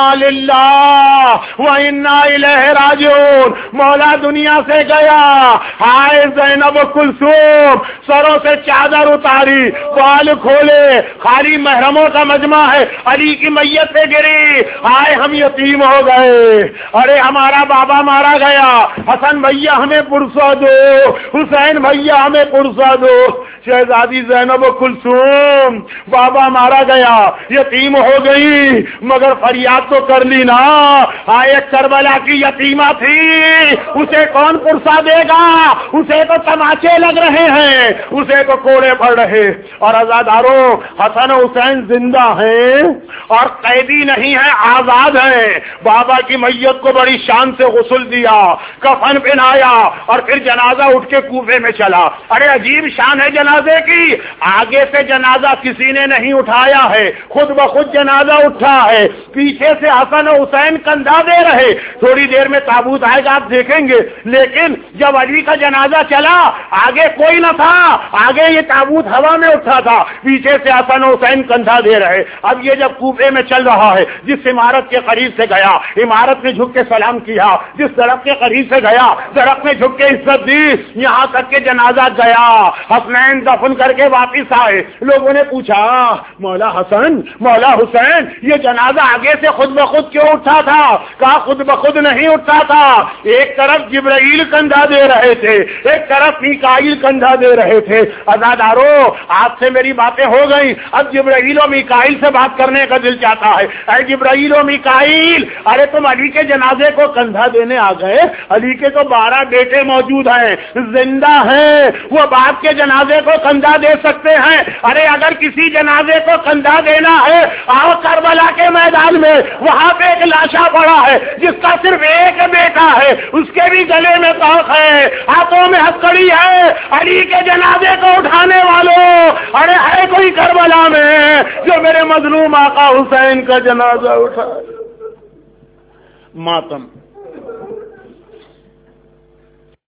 للہ و انا الیہ راجعون، مولا دنیا سے گیا، ہائے زینب و کلثوم، سروں سے چادر اتاری، بال کھولے، خالی محرموں کا مجمع ہے، علی کی میت پہ گری، ہائے ہم یتیم ہو گئے، ارے ہمارا بابا مارا گیا، حسن بھیا ہمیں پرسہ دو، حسین بھیا ہمیں پرسہ دو۔ شہزادی زینب و کلثوم بابا مارا گیا، یتیم ہو گئی، مگر فریاد تو کر لی نا، آئے کربلا کی یتیمہ تھی، اسے کون پرسہ دے گا؟ اسے تو تماچے لگ رہے ہیں، اسے تو کوڑے پڑ رہے۔ اور عزاداروں حسن و حسین زندہ ہیں اور قیدی نہیں ہیں، آزاد ہیں۔ بابا کی میت کو بڑی شان سے غسل دیا، کفن پہنایا اور پھر جنازہ اٹھ کے کوفے میں چلا۔ ارے عجیب شان ہے جنازے کی، آگے سے جنازہ کسی نے نہیں اٹھایا ہے، خود بخود جنازہ اٹھا ہے، پیچھے سے حسن و حسین کندھا دے رہے، تھوڑی دیر میں تابوت آئے گا آپ دیکھیں گے، لیکن جب علی کا جنازہ چلا آگے کوئی نہ تھا، آگے یہ تابوت ہوا میں اٹھا تھا، پیچھے سے حسن و حسین کندھا دے رہے۔ اب یہ جب کوفے میں چل رہا ہے، جس عمارت کے قریب سے گیا عمارت نے جھک کے سلام کیا، جس درخت کے قریب سے گیا درخت نے جھک کے عزت دی، یہاں تک کہ جنازہ جنازہ گیا، حسنین دفن کر کے واپس آئے، لوگوں نے پوچھا مولا حسن مولا حسین یہ جنازہ آگے سے خود بخود کیوں اٹھا تھا؟ کہا خود بخود نہیں اٹھا تھا، ایک طرف جبرائیل کندھا دے رہے تھے، ایک طرف میکائیل کندھا دے رہے تھے۔ عزادارو آپ سے میری باتیں ہو گئی، اب جبرائیل و میکائیل سے بات کرنے کا دل چاہتا ہے۔ اے جبرائیل و میکائیل، ارے تم علی کے جنازے کو کندھا دینے آ گئے؟ علی کے تو 12 بیٹے موجود ہیں، زندہ ہیں، وہ باپ کے جنازے کو کندھا دے سکتے ہیں۔ ارے اگر کسی جنازے کو کندھا دینا ہے آؤ کربلا کے میدان میں، وہاں پہ ایک لاشا پڑا ہے جس کا صرف ایک بیٹا ہے، اس کے بھی گلے میں طوق ہے، ہاتھوں میں ہتھکڑی ہے، علی کے جنازے کو اٹھانے والوں، ارے ہے کوئی کربلا میں جو میرے مظلوم آقا حسین کا جنازہ اٹھائے؟ ماتم